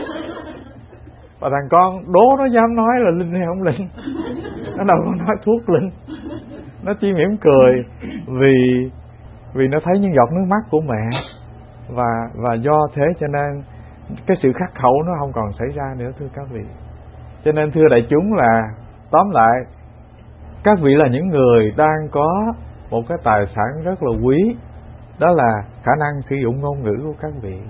Và thằng con đố nó dám nói là linh hay không linh. Nó đâu có nói thuốc linh. Nó chỉ mỉm cười vì vì nó thấy những giọt nước mắt của mẹ. Và và do thế cho nên cái sự khắc khẩu nó không còn xảy ra nữa, thưa các vị. Cho nên thưa đại chúng là tóm lại, các vị là những người đang có một cái tài sản rất là quý, đó là khả năng sử dụng ngôn ngữ của các vị.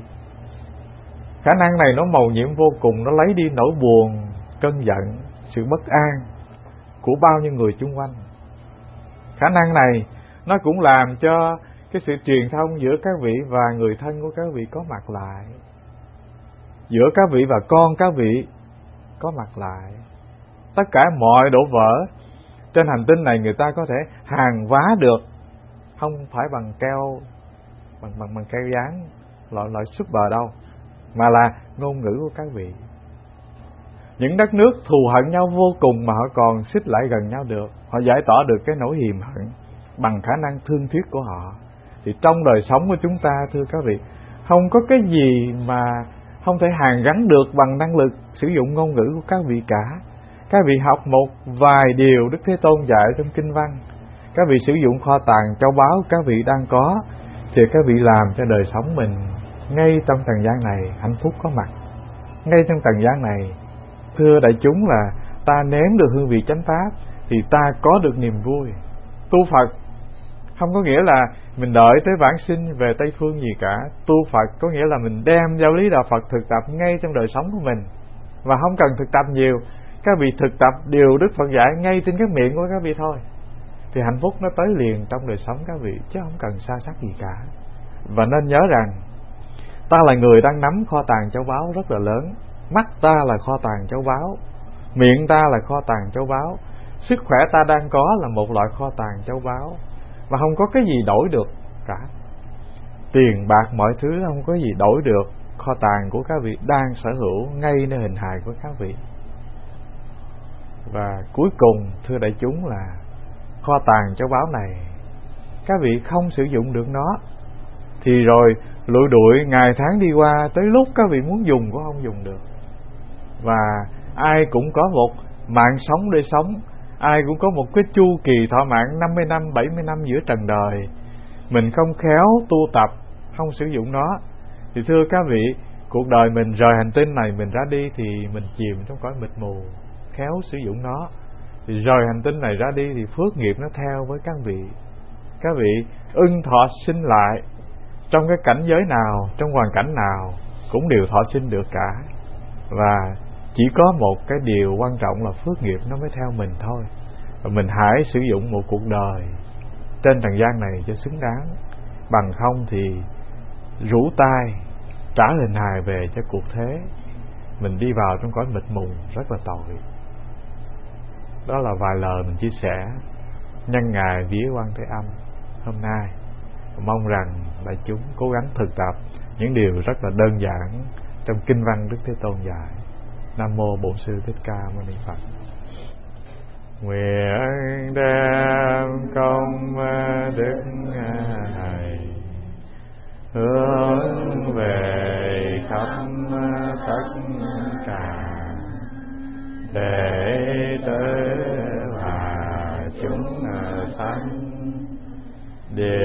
Khả năng này nó mầu nhiệm vô cùng, nó lấy đi nỗi buồn, cơn giận, sự bất an của bao nhiêu người chung quanh. Khả năng này nó cũng làm cho cái sự truyền thông giữa các vị và người thân của các vị có mặt lại, giữa các vị và con các vị có mặt lại. Tất cả mọi đổ vỡ trên hành tinh này người ta có thể hàng vá được, không phải bằng keo, bằng bằng bằng keo dán loại loại super đâu, mà là ngôn ngữ của các vị. Những đất nước thù hận nhau vô cùng mà họ còn xích lại gần nhau được, họ giải tỏa được cái nỗi hiềm hận bằng khả năng thương thuyết của họ. Thì trong đời sống của chúng ta, thưa các vị, không có cái gì mà không thể hàn gắn được bằng năng lực sử dụng ngôn ngữ của các vị cả. Các vị học một vài điều Đức Thế Tôn dạy trong Kinh Văn, các vị sử dụng kho tàng châu báu các vị đang có, thì các vị làm cho đời sống mình ngay trong trần gian này hạnh phúc có mặt. Ngay trong trần gian này, thưa đại chúng, là ta nếm được hương vị chánh pháp thì ta có được niềm vui. Tu Phật không có nghĩa là mình đợi tới vãng sinh về Tây Phương gì cả. Tu Phật có nghĩa là mình đem giáo lý đạo Phật thực tập ngay trong đời sống của mình, và không cần thực tập nhiều. Các vị thực tập điều Đức Phật dạy ngay trên cái miệng của các vị thôi, thì hạnh phúc nó tới liền trong đời sống các vị, chứ không cần xa sắc gì cả. Và nên nhớ rằng ta là người đang nắm kho tàng châu báu rất là lớn. Mắt ta là kho tàng châu báu, miệng ta là kho tàng châu báu, sức khỏe ta đang có là một loại kho tàng châu báu, và không có cái gì đổi được cả. Tiền bạc mọi thứ không có gì đổi được kho tàng của các vị đang sở hữu ngay nơi hình hài của các vị. Và cuối cùng, thưa đại chúng, là kho tàng châu báu này các vị không sử dụng được nó, thì rồi lụi đuổi ngày tháng đi qua, tới lúc các vị muốn dùng cũng không dùng được. Và ai cũng có một mạng sống để sống, ai cũng có một cái chu kỳ thọ mạng năm mươi năm, bảy mươi năm giữa trần đời. Mình không khéo tu tập, không sử dụng nó, thì thưa các vị, cuộc đời mình rời hành tinh này, mình ra đi thì mình chìm trong cõi mịt mù. Khéo sử dụng nó thì rời hành tinh này ra đi thì phước nghiệp nó theo với các vị. Các vị ưng thọ sinh lại trong cái cảnh giới nào, trong hoàn cảnh nào cũng đều thọ sinh được cả. Và chỉ có một cái điều quan trọng là phước nghiệp nó mới theo mình thôi. Và mình hãy sử dụng một cuộc đời trên trần gian này cho xứng đáng, bằng không thì rũ tay trả hình hài về cho cuộc thế, mình đi vào trong cõi mịt mù rất là tội. Đó là vài lời mình chia sẻ nhân ngày vía Quan Thế Âm hôm nay. Mong rằng đại chúng cố gắng thực tập những điều rất là đơn giản trong Kinh Văn Đức Thế Tôn dạy. Nam mô Bổn Sư Thích Ca Mâu Ni Phật. Nguyện đem công đức này hướng về khắp tất cả đệ tử và chúng sanh đều